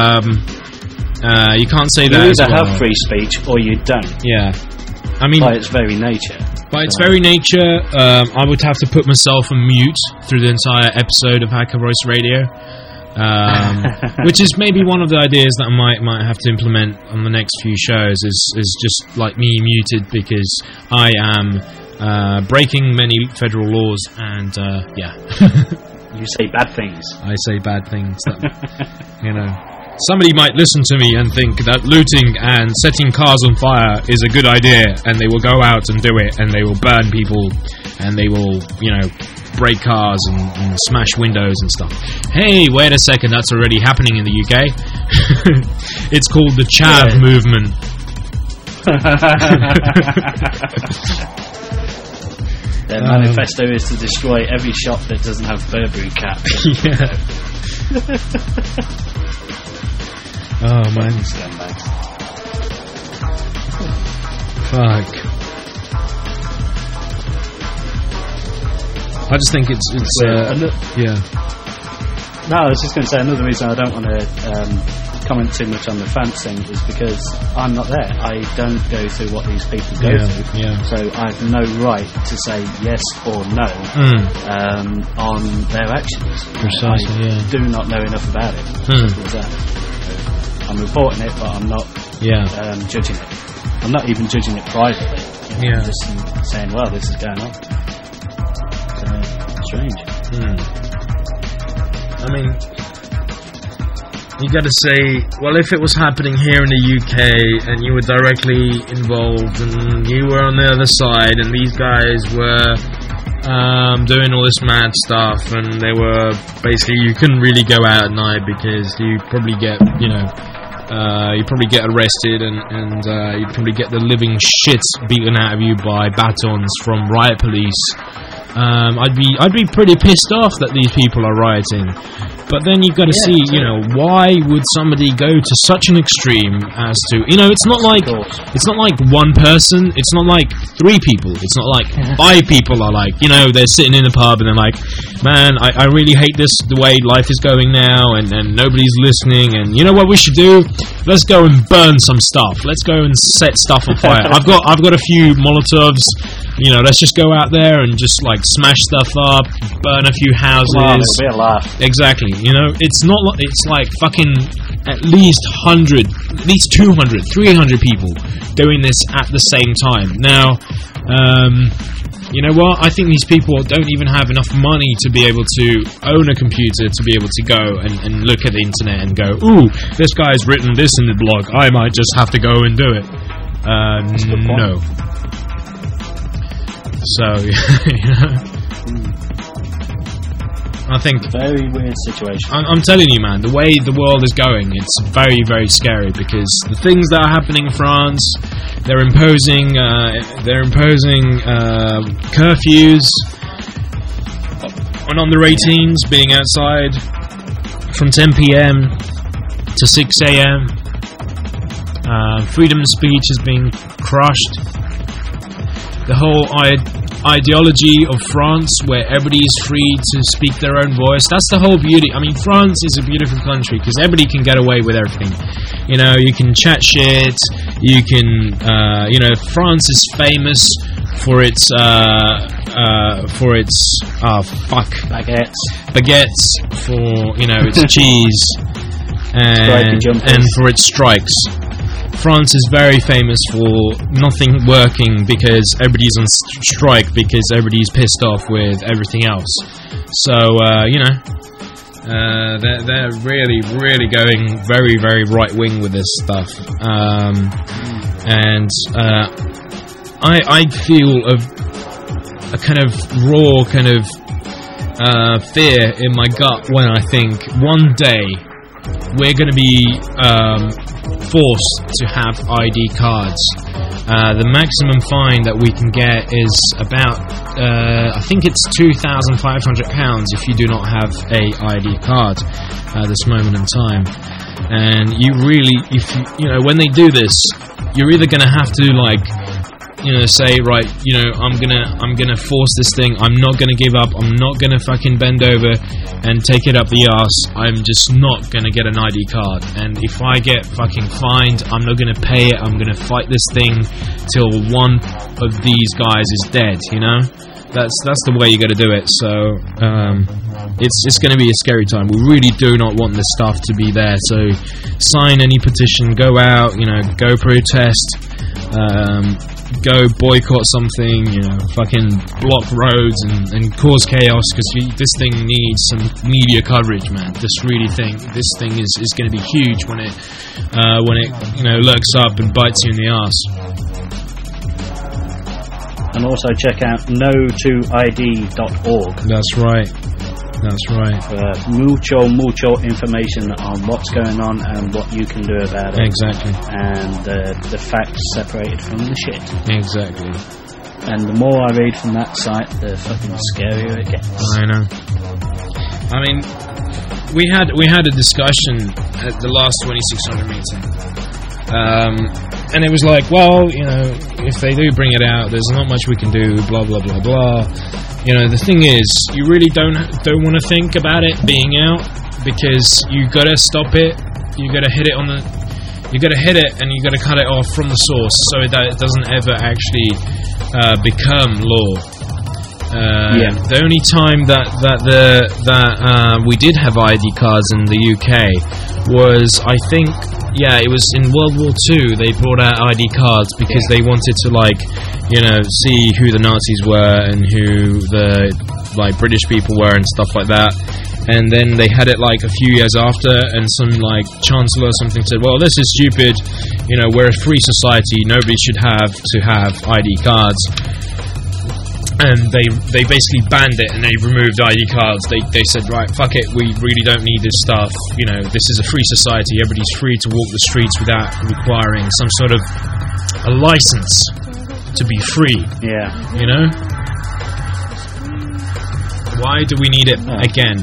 You can't say that. You either have free speech or you don't. Yeah, I mean, by its very nature. By its very nature, I would have to put myself on mute through the entire episode of Hacker Voice Radio, which is maybe one of the ideas that I might have to implement on the next few shows. Is just like me muted, because I am breaking many federal laws, and you say bad things. I say bad things. That, somebody might listen to me and think that looting and setting cars on fire is a good idea, and they will go out and do it, and they will burn people, and they will, break cars and smash windows and stuff. Hey, wait a second, that's already happening in the UK. It's called the Chav movement. Their manifesto is to destroy every shop that doesn't have Burberry caps. Yeah. Oh man. Scumbags. Fuck. I just think it's yeah. No, I was just going to say another reason I don't want to comment too much on the France thing is because I'm not there. I don't go through what these people go through. Yeah. So I have no right to say yes or no on their actions. Precisely, I do not know enough about it. Simple as that. I'm reporting it, but I'm not judging it. I'm not even judging it privately. I'm just saying, well, this is going on. So, strange. I mean, you got to say, well, if it was happening here in the UK and you were directly involved and you were on the other side and these guys were doing all this mad stuff and they were basically, you couldn't really go out at night because you probably get, you probably get arrested and you'd probably get the living shit beaten out of you by batons from riot police. I'd be pretty pissed off that these people are rioting. But then you've got to see, why would somebody go to such an extreme as to, it's not like one person, it's not like 3 people, it's not like 5 people are like, they're sitting in the pub and they're like, man, I really hate this, the way life is going now, and nobody's listening, and you know what we should do? Let's go and burn some stuff. Let's go and set stuff on fire. I've got a few Molotovs. Let's just go out there and just smash stuff up, burn a few houses. Wow, it'll be a laugh. Exactly. It's not like it's like fucking at least 100, at least 200, 300 people doing this at the same time. Now, you know what? I think these people don't even have enough money to be able to own a computer to be able to go and look at the internet and go, ooh, this guy's written this in the blog. I might just have to go and do it. No. So, I think very weird situation. I'm telling you, man, the way the world is going, it's very, very scary because the things that are happening in France, they're imposing curfews on under 18s being outside from 10 p.m. to 6 a.m. Freedom of speech is being crushed. The whole ideology of France, where everybody is free to speak their own voice, that's the whole beauty. I mean, France is a beautiful country because everybody can get away with everything. You can chat shit, you can, France is famous for its baguettes, for, its cheese, and for its strikes. France is very famous for nothing working because everybody's on strike because everybody's pissed off with everything else. So, they're really, really going very, very right-wing with this stuff. I feel a kind of raw kind of fear in my gut when I think one day we're going to be forced to have ID cards. The maximum fine that we can get is about, I think it's £2,500 if you do not have a ID card at this moment in time. And you really, when they do this, you're either going to have to say, right, I'm gonna force this thing. I'm not gonna give up. I'm not gonna fucking bend over and take it up the arse. I'm just not gonna get an ID card. And if I get fucking fined, I'm not gonna pay it. I'm gonna fight this thing till one of these guys is dead. That's the way you got to do it. So it's going to be a scary time. We really do not want this stuff to be there. So sign any petition, go out, go protest. go boycott something, you know, fucking block roads and cause chaos, because this thing needs some media coverage, man. Just really think this thing is going to be huge when it you know, lurks up and bites you in the arse. And also check out no2id.org. That's right. That's right. For mucho information on what's going on and what you can do about it. Exactly. And the facts separated from the shit. Exactly. And the more I read from that site, the fucking scarier it gets. I know. I mean, we had a discussion at the last 2600 meeting. And it was like, well, you know, if they do bring it out, there's not much we can do, blah, blah, blah, blah. You know, the thing is, you really don't want to think about it being out, because you gotta stop it, you gotta hit it and you gotta cut it off from the source, so that it doesn't ever actually become law. The only time that we did have ID cards in the UK was, I think, it was in World War II. They brought out ID cards because they wanted to, like, you know, see who the Nazis were and who the, like, British people were and stuff like that. And then they had it like a few years after, and some, like, chancellor or something said, well, this is stupid, you know, we're a free society, nobody should have to have ID cards. And they basically banned it, and they removed ID cards. They said, right, fuck it, we really don't need this stuff. You know, this is a free society. Everybody's free to walk the streets without requiring some sort of a license to be free. Yeah. You know? Why do we need it again?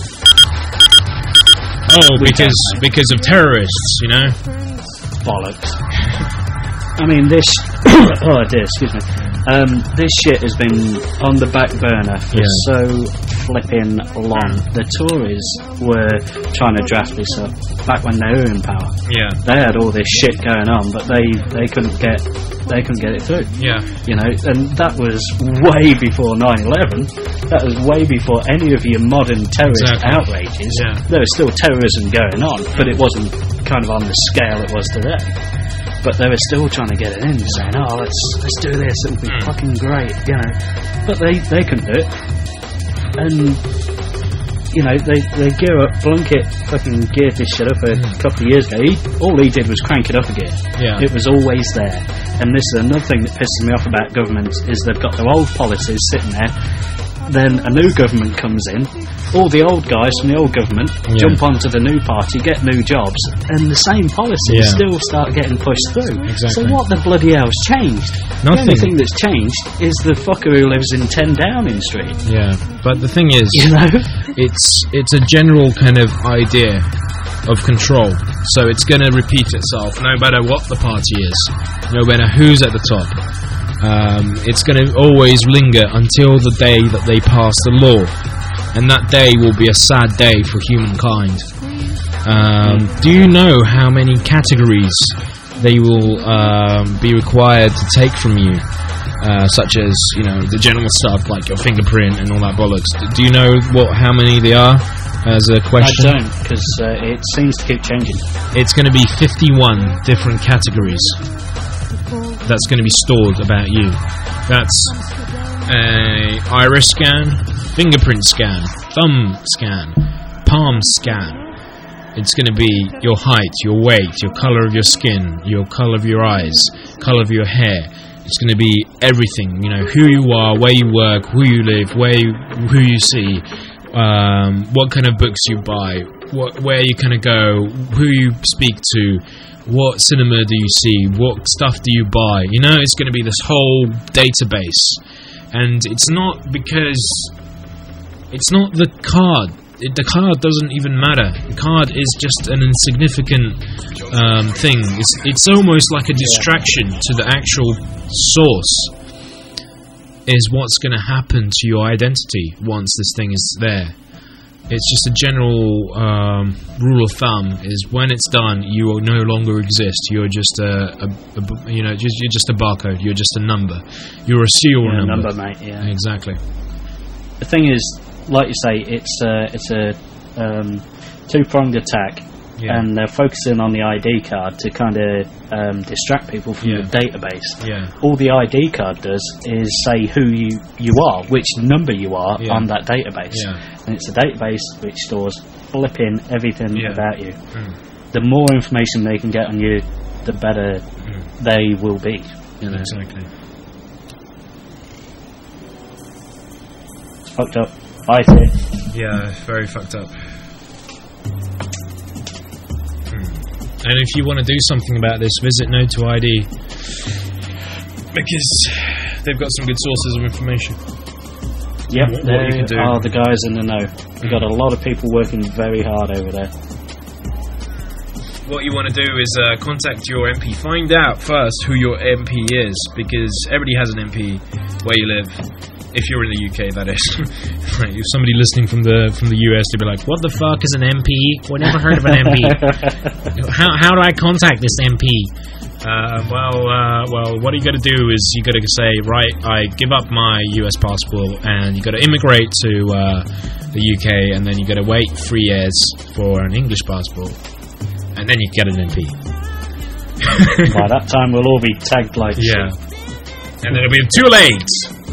Oh, because of terrorists, you know? Bollocks. I mean, this... oh, dear, excuse me. This shit has been on the back burner for so flipping long. The Tories were trying to draft this up back when they were in power. Yeah, they had all this shit going on, but they couldn't get it through. Yeah, you know, and that was way before 9/11. That was way before any of your modern terrorist outrages. Yeah. There was still terrorism going on, but it wasn't kind of on the scale it was today. But they were still trying to get it in, saying, "Oh, let's do this. It'll be fucking great," you know. But they couldn't do it, and you know they gear up. Blunkett fucking geared this shit up a couple of years ago. All he did was crank it up again. Yeah, it was always there. And this is another thing that pisses me off about government, is they've got their old policies sitting there. Then a new government comes in. All the old guys from the old government jump onto the new party, get new jobs, and the same policies still start getting pushed through. Exactly. So what the bloody hell's changed? Nothing. The only thing that's changed is the fucker who lives in 10 Downing Street. Yeah, but the thing is, you know, it's a general kind of idea of control. So it's going to repeat itself no matter what the party is, no matter who's at the top. It's going to always linger until the day that they pass the law. And that day will be a sad day for humankind. Do you know how many categories they will be required to take from you? Such as, you know, the general stuff like your fingerprint and all that bollocks. Do you know how many they are? As a question? I don't, because it seems to keep changing. It's going to be 51 different categories that's going to be stored about you. That's a iris scan, fingerprint scan, thumb scan, palm scan. It's going to be your height, your weight, your colour of your skin, your colour of your eyes, colour of your hair. It's going to be everything, you know, who you are, where you work, who you live, who you see, what kind of books you buy, where you kind of go, who you speak to, what cinema do you see, what stuff do you buy. You know, it's going to be this whole database. And it's not because it's not the card. The card doesn't even matter. The card is just an insignificant thing. It's almost like a distraction to the actual source. Is what's going to happen to your identity once this thing is there. It's just a general rule of thumb: is when it's done, you will no longer exist. You're just you're just a barcode. You're just a number. You're a serial number, mate. Yeah, exactly. The thing is, like you say, it's a two-pronged attack. and they're focusing on the ID card to kind of distract people from the database. All the ID card does is say who you are, which number you are on that database, and it's a database which stores flipping everything about you. The more information they can get on you, the better they will be. You know? Exactly. It's fucked up. I think. Yeah, very fucked up. And if you want to do something about this, visit Node2ID, because they've got some good sources of information. Yep, they are the guys in the know. We've got a lot of people working very hard over there. What you want to do is contact your MP. Find out first who your MP is, because everybody has an MP where you live. If you're in the UK, that is. Right, if somebody listening from the US, they'll be like, "What the fuck is an MP? Well, never heard of an MP. How do I contact this MP?" Well, what you got to do is you got to say, right, I give up my US passport, and you got to immigrate to the UK, and then you got to wait 3 years for an English passport, and then you get an MP. By that time, we'll all be tagged like shit. And then it'll be too late.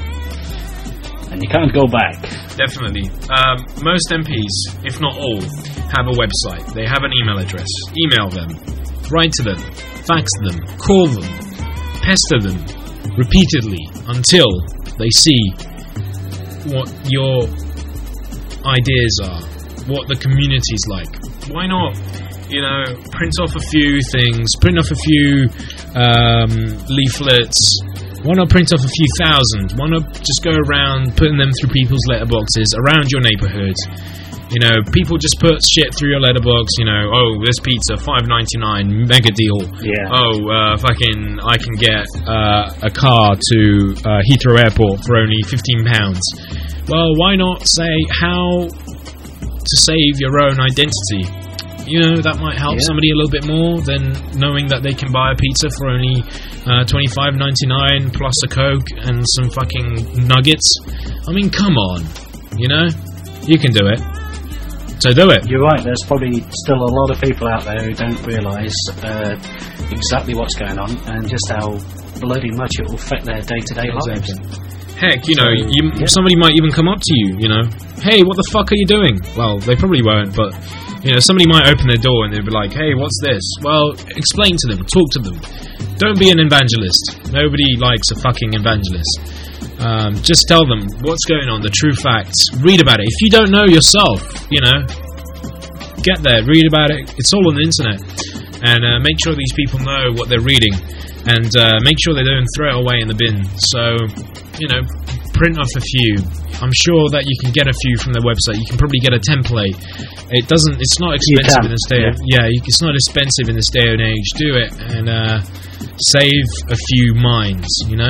And you can't go back. Definitely. Most MPs, if not all, have a website. They have an email address. Email them. Write to them. Fax them. Call them. Pester them. Repeatedly. Until they see what your ideas are. What the community's like. Why not, print off a few things. Print off a few leaflets. Why not print off a few thousand? Why not just go around putting them through people's letterboxes around your neighborhood? People just put shit through your letterbox. Oh, this pizza $5.99, mega deal. Yeah. Oh, I can get a car to Heathrow Airport for only £15. Well, why not say how to save your own identity? That might help somebody a little bit more than knowing that they can buy a pizza for only $25.99 plus a Coke and some fucking nuggets. I mean, come on. You can do it. So do it. You're right, there's probably still a lot of people out there who don't realise exactly what's going on and just how bloody much it will affect their day-to-day lives. Heck, somebody might even come up to you, hey, what the fuck are you doing? Well, they probably won't, but somebody might open their door and they'll be like, hey, what's this? Well, explain to them, talk to them. Don't be an evangelist. Nobody likes a fucking evangelist. Just tell them what's going on, the true facts. Read about it. If you don't know yourself, get there, read about it. It's all on the internet. And make sure these people know what they're reading. And make sure they don't throw it away in the bin. So, print off a few. I'm sure that you can get a few from their website. You can probably get a template. It's not expensive in this day. It's not expensive in this day and age. Do it and save a few minds.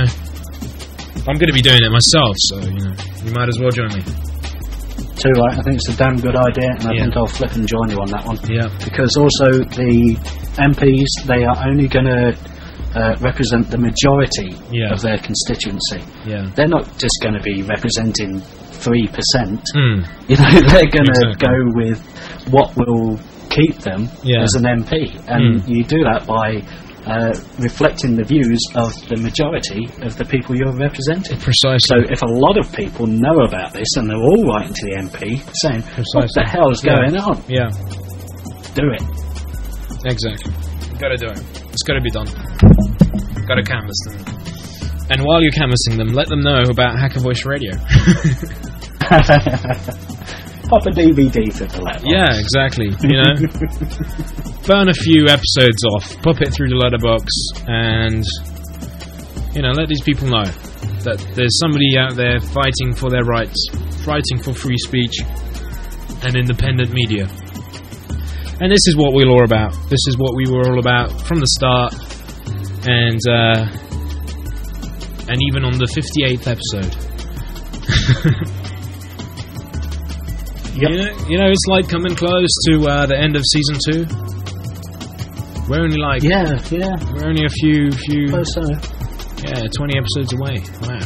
I'm going to be doing it myself, so you might as well join me. Too right. I think it's a damn good idea, and I think I'll flip and join you on that one. Yeah. Because also the MPs, they are only going to represent the majority of their constituency. Yeah. They're not just going to be representing 3%. They're going to go with what will keep them as an MP, and you do that by reflecting the views of the majority of the people you're representing. Precisely. So if a lot of people know about this and they're all writing to the MP saying, what the hell is going on? Yeah. Do it. Exactly. Got to do it. It's got to be done. Got to canvass them. And while you're canvassing them, let them know about Hacker Voice Radio. Pop a DVD for the letterbox. Yeah, exactly. Burn a few episodes off, pop it through the letterbox, and let these people know that there's somebody out there fighting for their rights, fighting for free speech and independent media. And this is what we're all about. This is what we were all about from the start, and even on the 58th episode. Yep. It's like coming close to the end of season 2. We're only we're only a few close so. 20 episodes away. Wow.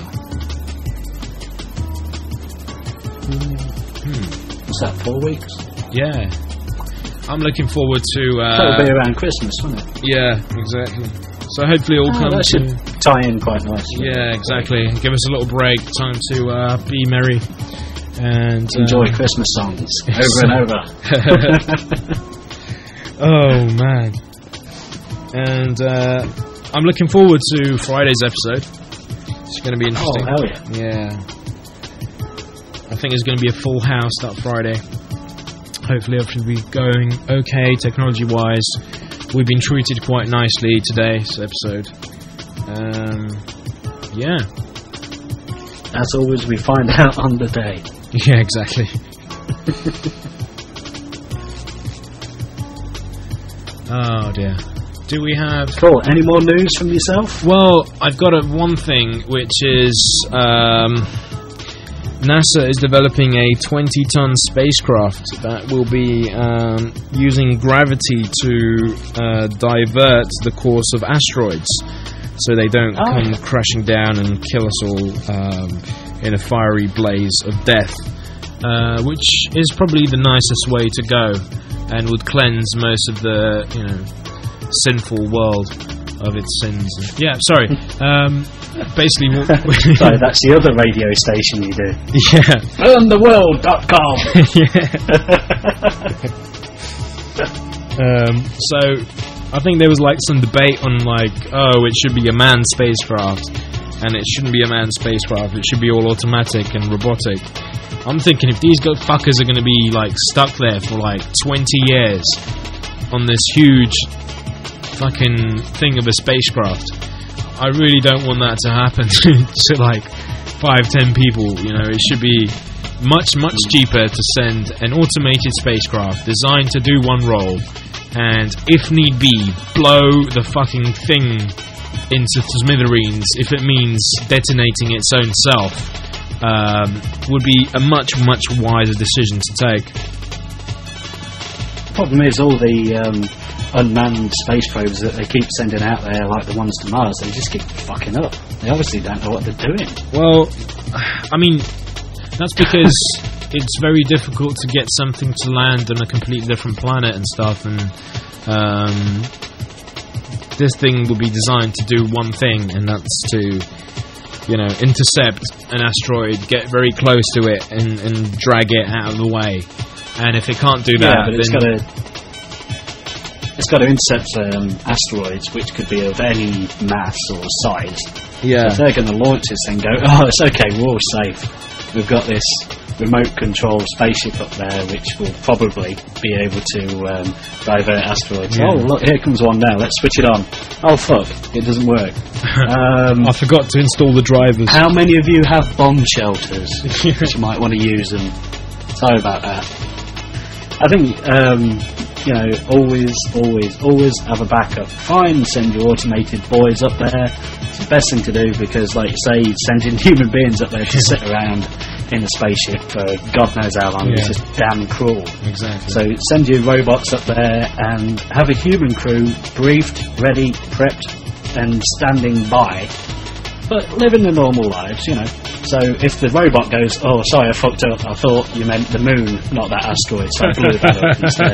What's that, 4 weeks? Yeah. I'm looking forward to. That'll be around Christmas, won't it? Yeah, exactly. So hopefully it all comes. That should tie in quite nicely. Yeah, exactly. Give us a little break, time to be merry and enjoy Christmas songs over and over. Oh man! And I'm looking forward to Friday's episode. It's going to be interesting. Oh hell yeah! Yeah, I think it's going to be a full house that Friday. Hopefully, everything will be going okay technology-wise. We've been treated quite nicely today's episode. Yeah. As always, we find out on the day. Yeah, exactly. Oh dear. Do we have... Cool. Any more news from yourself? Well, I've got one thing, which is... NASA is developing a 20-ton spacecraft that will be using gravity to divert the course of asteroids, so they don't come crashing down and kill us all in a fiery blaze of death, which is probably the nicest way to go, and would cleanse most of the sinful world of its sins. Yeah, sorry. Basically, sorry, that's the other radio station you do. Yeah. Burntheworld.com. So, I think there was some debate on it should be a manned spacecraft, and it shouldn't be a manned spacecraft. It should be all automatic and robotic. I'm thinking if these fuckers are going to be stuck there for 20 years on this huge fucking thing of a spacecraft, I really don't want that to happen to 5-10 people. It should be much cheaper to send an automated spacecraft designed to do one role, and if need be, blow the fucking thing into smithereens if it means detonating its own self. Would be a much wiser decision to take. The problem is all the unmanned space probes that they keep sending out there, like the ones to Mars, they just keep fucking up. They obviously don't know what they're doing. Well, I mean, that's because it's very difficult to get something to land on a completely different planet and stuff, and this thing will be designed to do one thing, and that's to intercept an asteroid, get very close to it, and drag it out of the way. And if it can't do that, but it's got to intercept asteroids, which could be of any mass or size. Yeah. So if they're going to launch this and go, it's okay, we're all safe. We've got this remote control spaceship up there, which will probably be able to divert asteroids. Yeah. Oh, look, here comes one now. Let's switch it on. Oh, fuck, it doesn't work. I forgot to install the drivers. Have many of you have bomb shelters? Which you might want to use them. Sorry about that. I think, always have a backup. Fine, send your automated boys up there. It's the best thing to do because, like you say, sending human beings up there to sit around in a spaceship for God knows how long is just damn cruel. Exactly. So send your robots up there and have a human crew briefed, ready, prepped, and standing by, but living their normal lives, So if the robot goes, oh, sorry, I fucked up, I thought you meant the moon, not that asteroid, so I blew that up instead.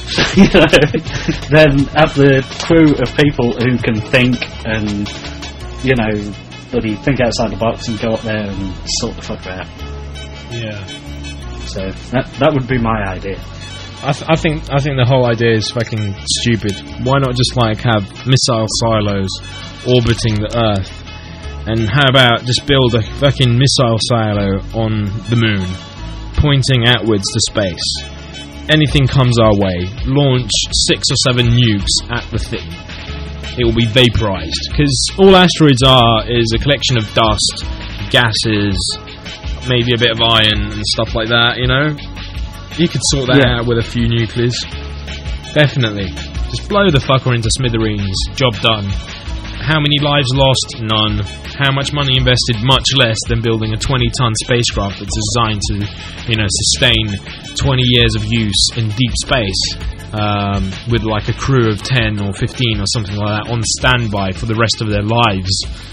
Then have the crew of people who can think and, bloody think outside the box and go up there and sort the fuck out. Yeah. So that would be my idea. I think the whole idea is fucking stupid. Why not just have missile silos orbiting the Earth? And how about just build a fucking missile silo on the moon, pointing outwards to space. Anything comes our way, launch 6 or 7 nukes at the thing. It will be vaporized, because all asteroids is a collection of dust, gases, maybe a bit of iron and stuff like that, You could sort that out with a few nuclears. Definitely. Just blow the fucker into smithereens, job done. How many lives lost? None. How much money invested? Much less than building a 20-ton spacecraft that's designed to, sustain 20 years of use in deep space, with a crew of 10 or 15 or something like that on standby for the rest of their lives.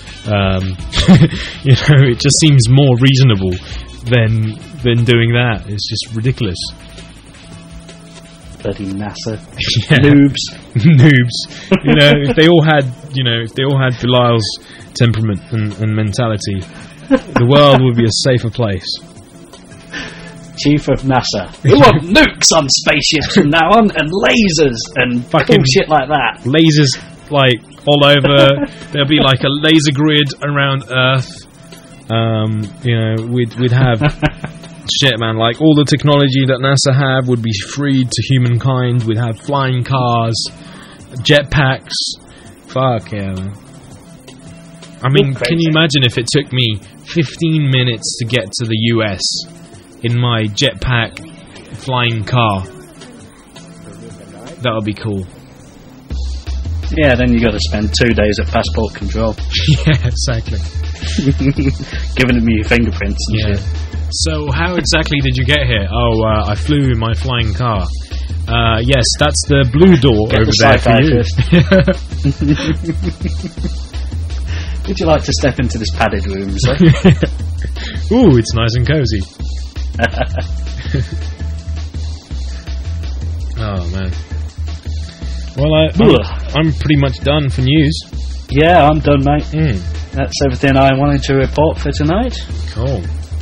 It just seems more reasonable than doing that. It's just ridiculous. Bloody NASA. Yeah. Noobs. Noobs. If they all had Belial's temperament and mentality, the world would be a safer place. Chief of NASA. We want nukes on spaceships from now on, and lasers and Fucking cool shit like that. Lasers, like, all over. There'll be like a laser grid around Earth. We'd have shit, man. Like, all the technology that NASA have would be freed to humankind. We'd have flying cars, jetpacks. Fuck yeah, man. I mean, can you imagine if it took me 15 minutes to get to the US in my jetpack flying car? That would be cool. Yeah, then you got to spend 2 days at passport control. Yeah, exactly. Giving me your fingerprints and shit. So, how exactly did you get here? I flew in my flying car. Yes, that's the blue door Get over the there for you. Would you like to step into this padded room, sir? Ooh, it's nice and cozy. Oh, man. Well, I'm pretty much done for news. Yeah, I'm done, mate. That's everything I wanted to report for tonight. Cool.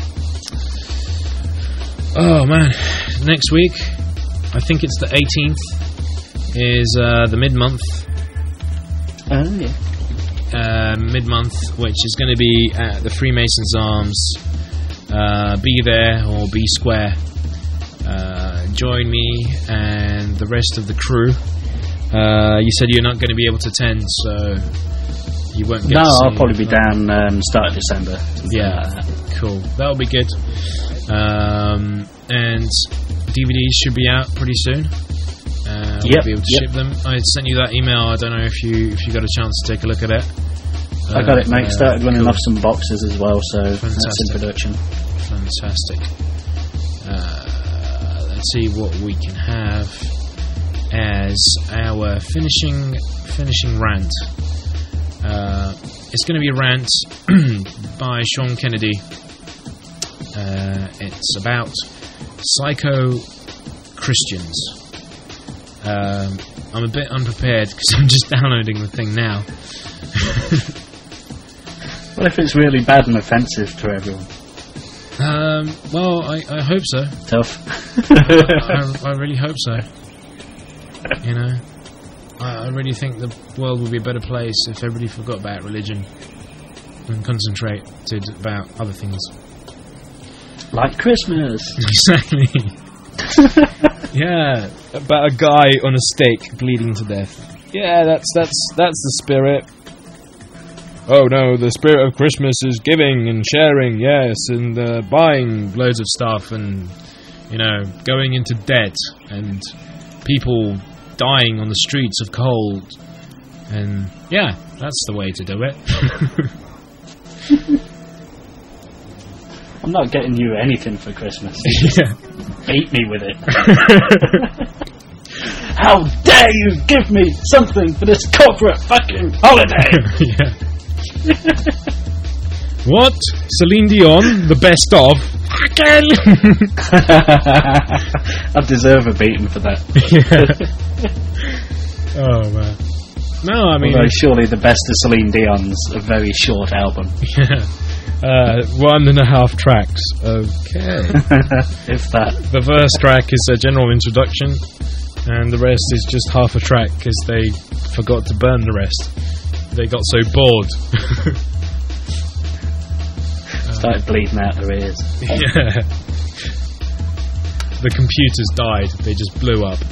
Oh, man. Next week, I think it's the 18th, is the mid-month. Oh, yeah. Mid-month, which is going to be at the Freemasons Arms. Be there or be square. Join me and the rest of the crew. You said you're not going to be able to attend, so you won't get. No, to see I'll probably be down start of December. Yeah, like cool. That'll be good. And DVDs should be out pretty soon. We'll be able to ship them. I sent you that email. I don't know if you got a chance to take a look at it. I got it, mate. Started running cool. off some boxes as well, so Fantastic. that's in production. Fantastic. Let's see what we can have as our finishing rant. It's going to be a rant by Sean Kennedy. It's about psycho Christians. I'm a bit unprepared because I'm just downloading the thing now. What if it's really bad and offensive to everyone? Well, I hope so. Tough. I really hope so. I really think the world would be a better place if everybody forgot about religion and concentrated about other things. Like Christmas. Exactly. Yeah, about a guy on a stake bleeding to death. Yeah, that's the spirit. Oh no, the spirit of Christmas is giving and sharing, yes, and buying loads of stuff and, going into debt and people dying on the streets of cold. And, yeah, that's the way to do it. I'm not getting you anything for Christmas. Yeah. Beat me with it. How dare you give me something for this corporate fucking holiday? Yeah. What? Celine Dion, the best of? Again! I deserve a beating for that. Yeah. Oh, man. No, I mean... Although surely the best of Celine Dion's a very short album. Yeah. 1.5 tracks. Okay. If that. The first track is a general introduction, and the rest is just half a track because they forgot to burn the rest. They got so bored. Started bleeding out their ears. Yeah. The computers died. They just blew up.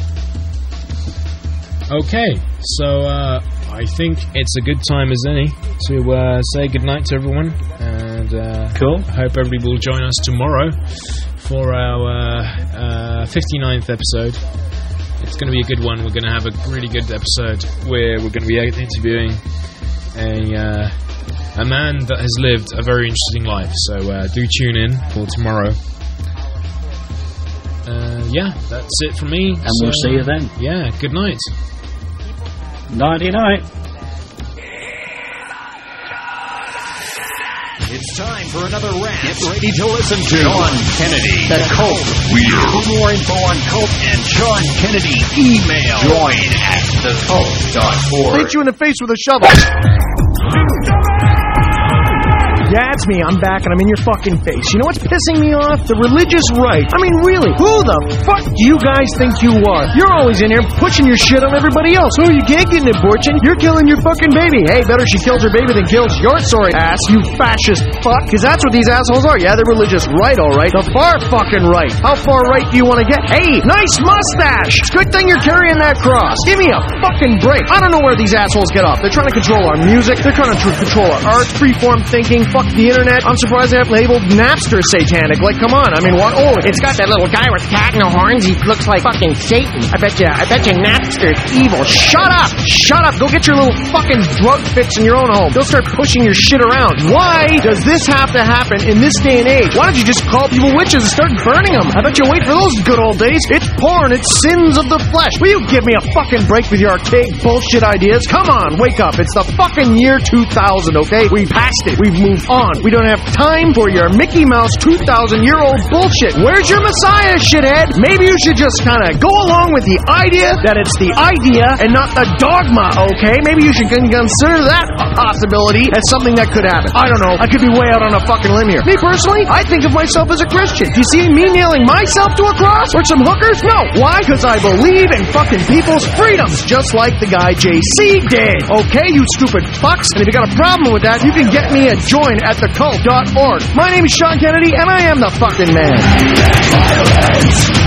Okay, so I think it's a good time as any to say goodnight to everyone. And cool. I hope everybody will join us tomorrow for our 59th episode. It's going to be a good one. We're going to have a really good episode where we're going to be interviewing a man that has lived a very interesting life. So do tune in for tomorrow. Yeah, that's it from me. And we'll see you then. Yeah, good night. Nighty night. It's time for another rant. Get ready to listen to Sean Kennedy, the Cult Leader. For more info on Cult and Sean Kennedy, email join@thecult.org. Hit you in the face with a shovel. Yeah, it's me. I'm back, and I'm in your fucking face. You know what's pissing me off? The religious right. I mean, really, who the fuck do you guys think you are? You're always in here pushing your shit on everybody else. Oh, you can't get an abortion. You're killing your fucking baby. Hey, better she kills her baby than kills your sorry ass, you fascist fuck. Because that's what these assholes are. Yeah, they're religious right, all right. The far fucking right. How far right do you want to get? Hey, nice mustache. It's a good thing you're carrying that cross. Give me a fucking break. I don't know where these assholes get off. They're trying to control our music. They're trying to control our art, freeform thinking. Fuck the internet. I'm surprised they have labeled Napster satanic. Like, come on. I mean, what? Oh, it's got that little guy with cat and horns. He looks like fucking Satan. I bet you Napster's evil. Shut up. Shut up. Go get your little fucking drug fix in your own home. They'll start pushing your shit around. Why does this have to happen in this day and age? Why don't you just call people witches and start burning them? I bet you wait for those good old days. It's porn. It's sins of the flesh. Will you give me a fucking break with your archaic bullshit ideas? Come on, wake up. It's the fucking year 2000, okay? We passed it. We've moved on. We don't have time for your Mickey Mouse 2,000-year-old bullshit. Where's your Messiah, shithead? Maybe you should just kind of go along with the idea that it's the idea and not the dogma, okay? Maybe you should consider that possibility as something that could happen. I don't know. I could be way out on a fucking limb here. Me personally, I think of myself as a Christian. Do you see me nailing myself to a cross or some hookers? No. Why? Because I believe in fucking people's freedoms, just like the guy JC did. Okay, you stupid fucks? And if you got a problem with that, you can get me a join at thecult.org. My name is Sean Kennedy, and I am the fucking man.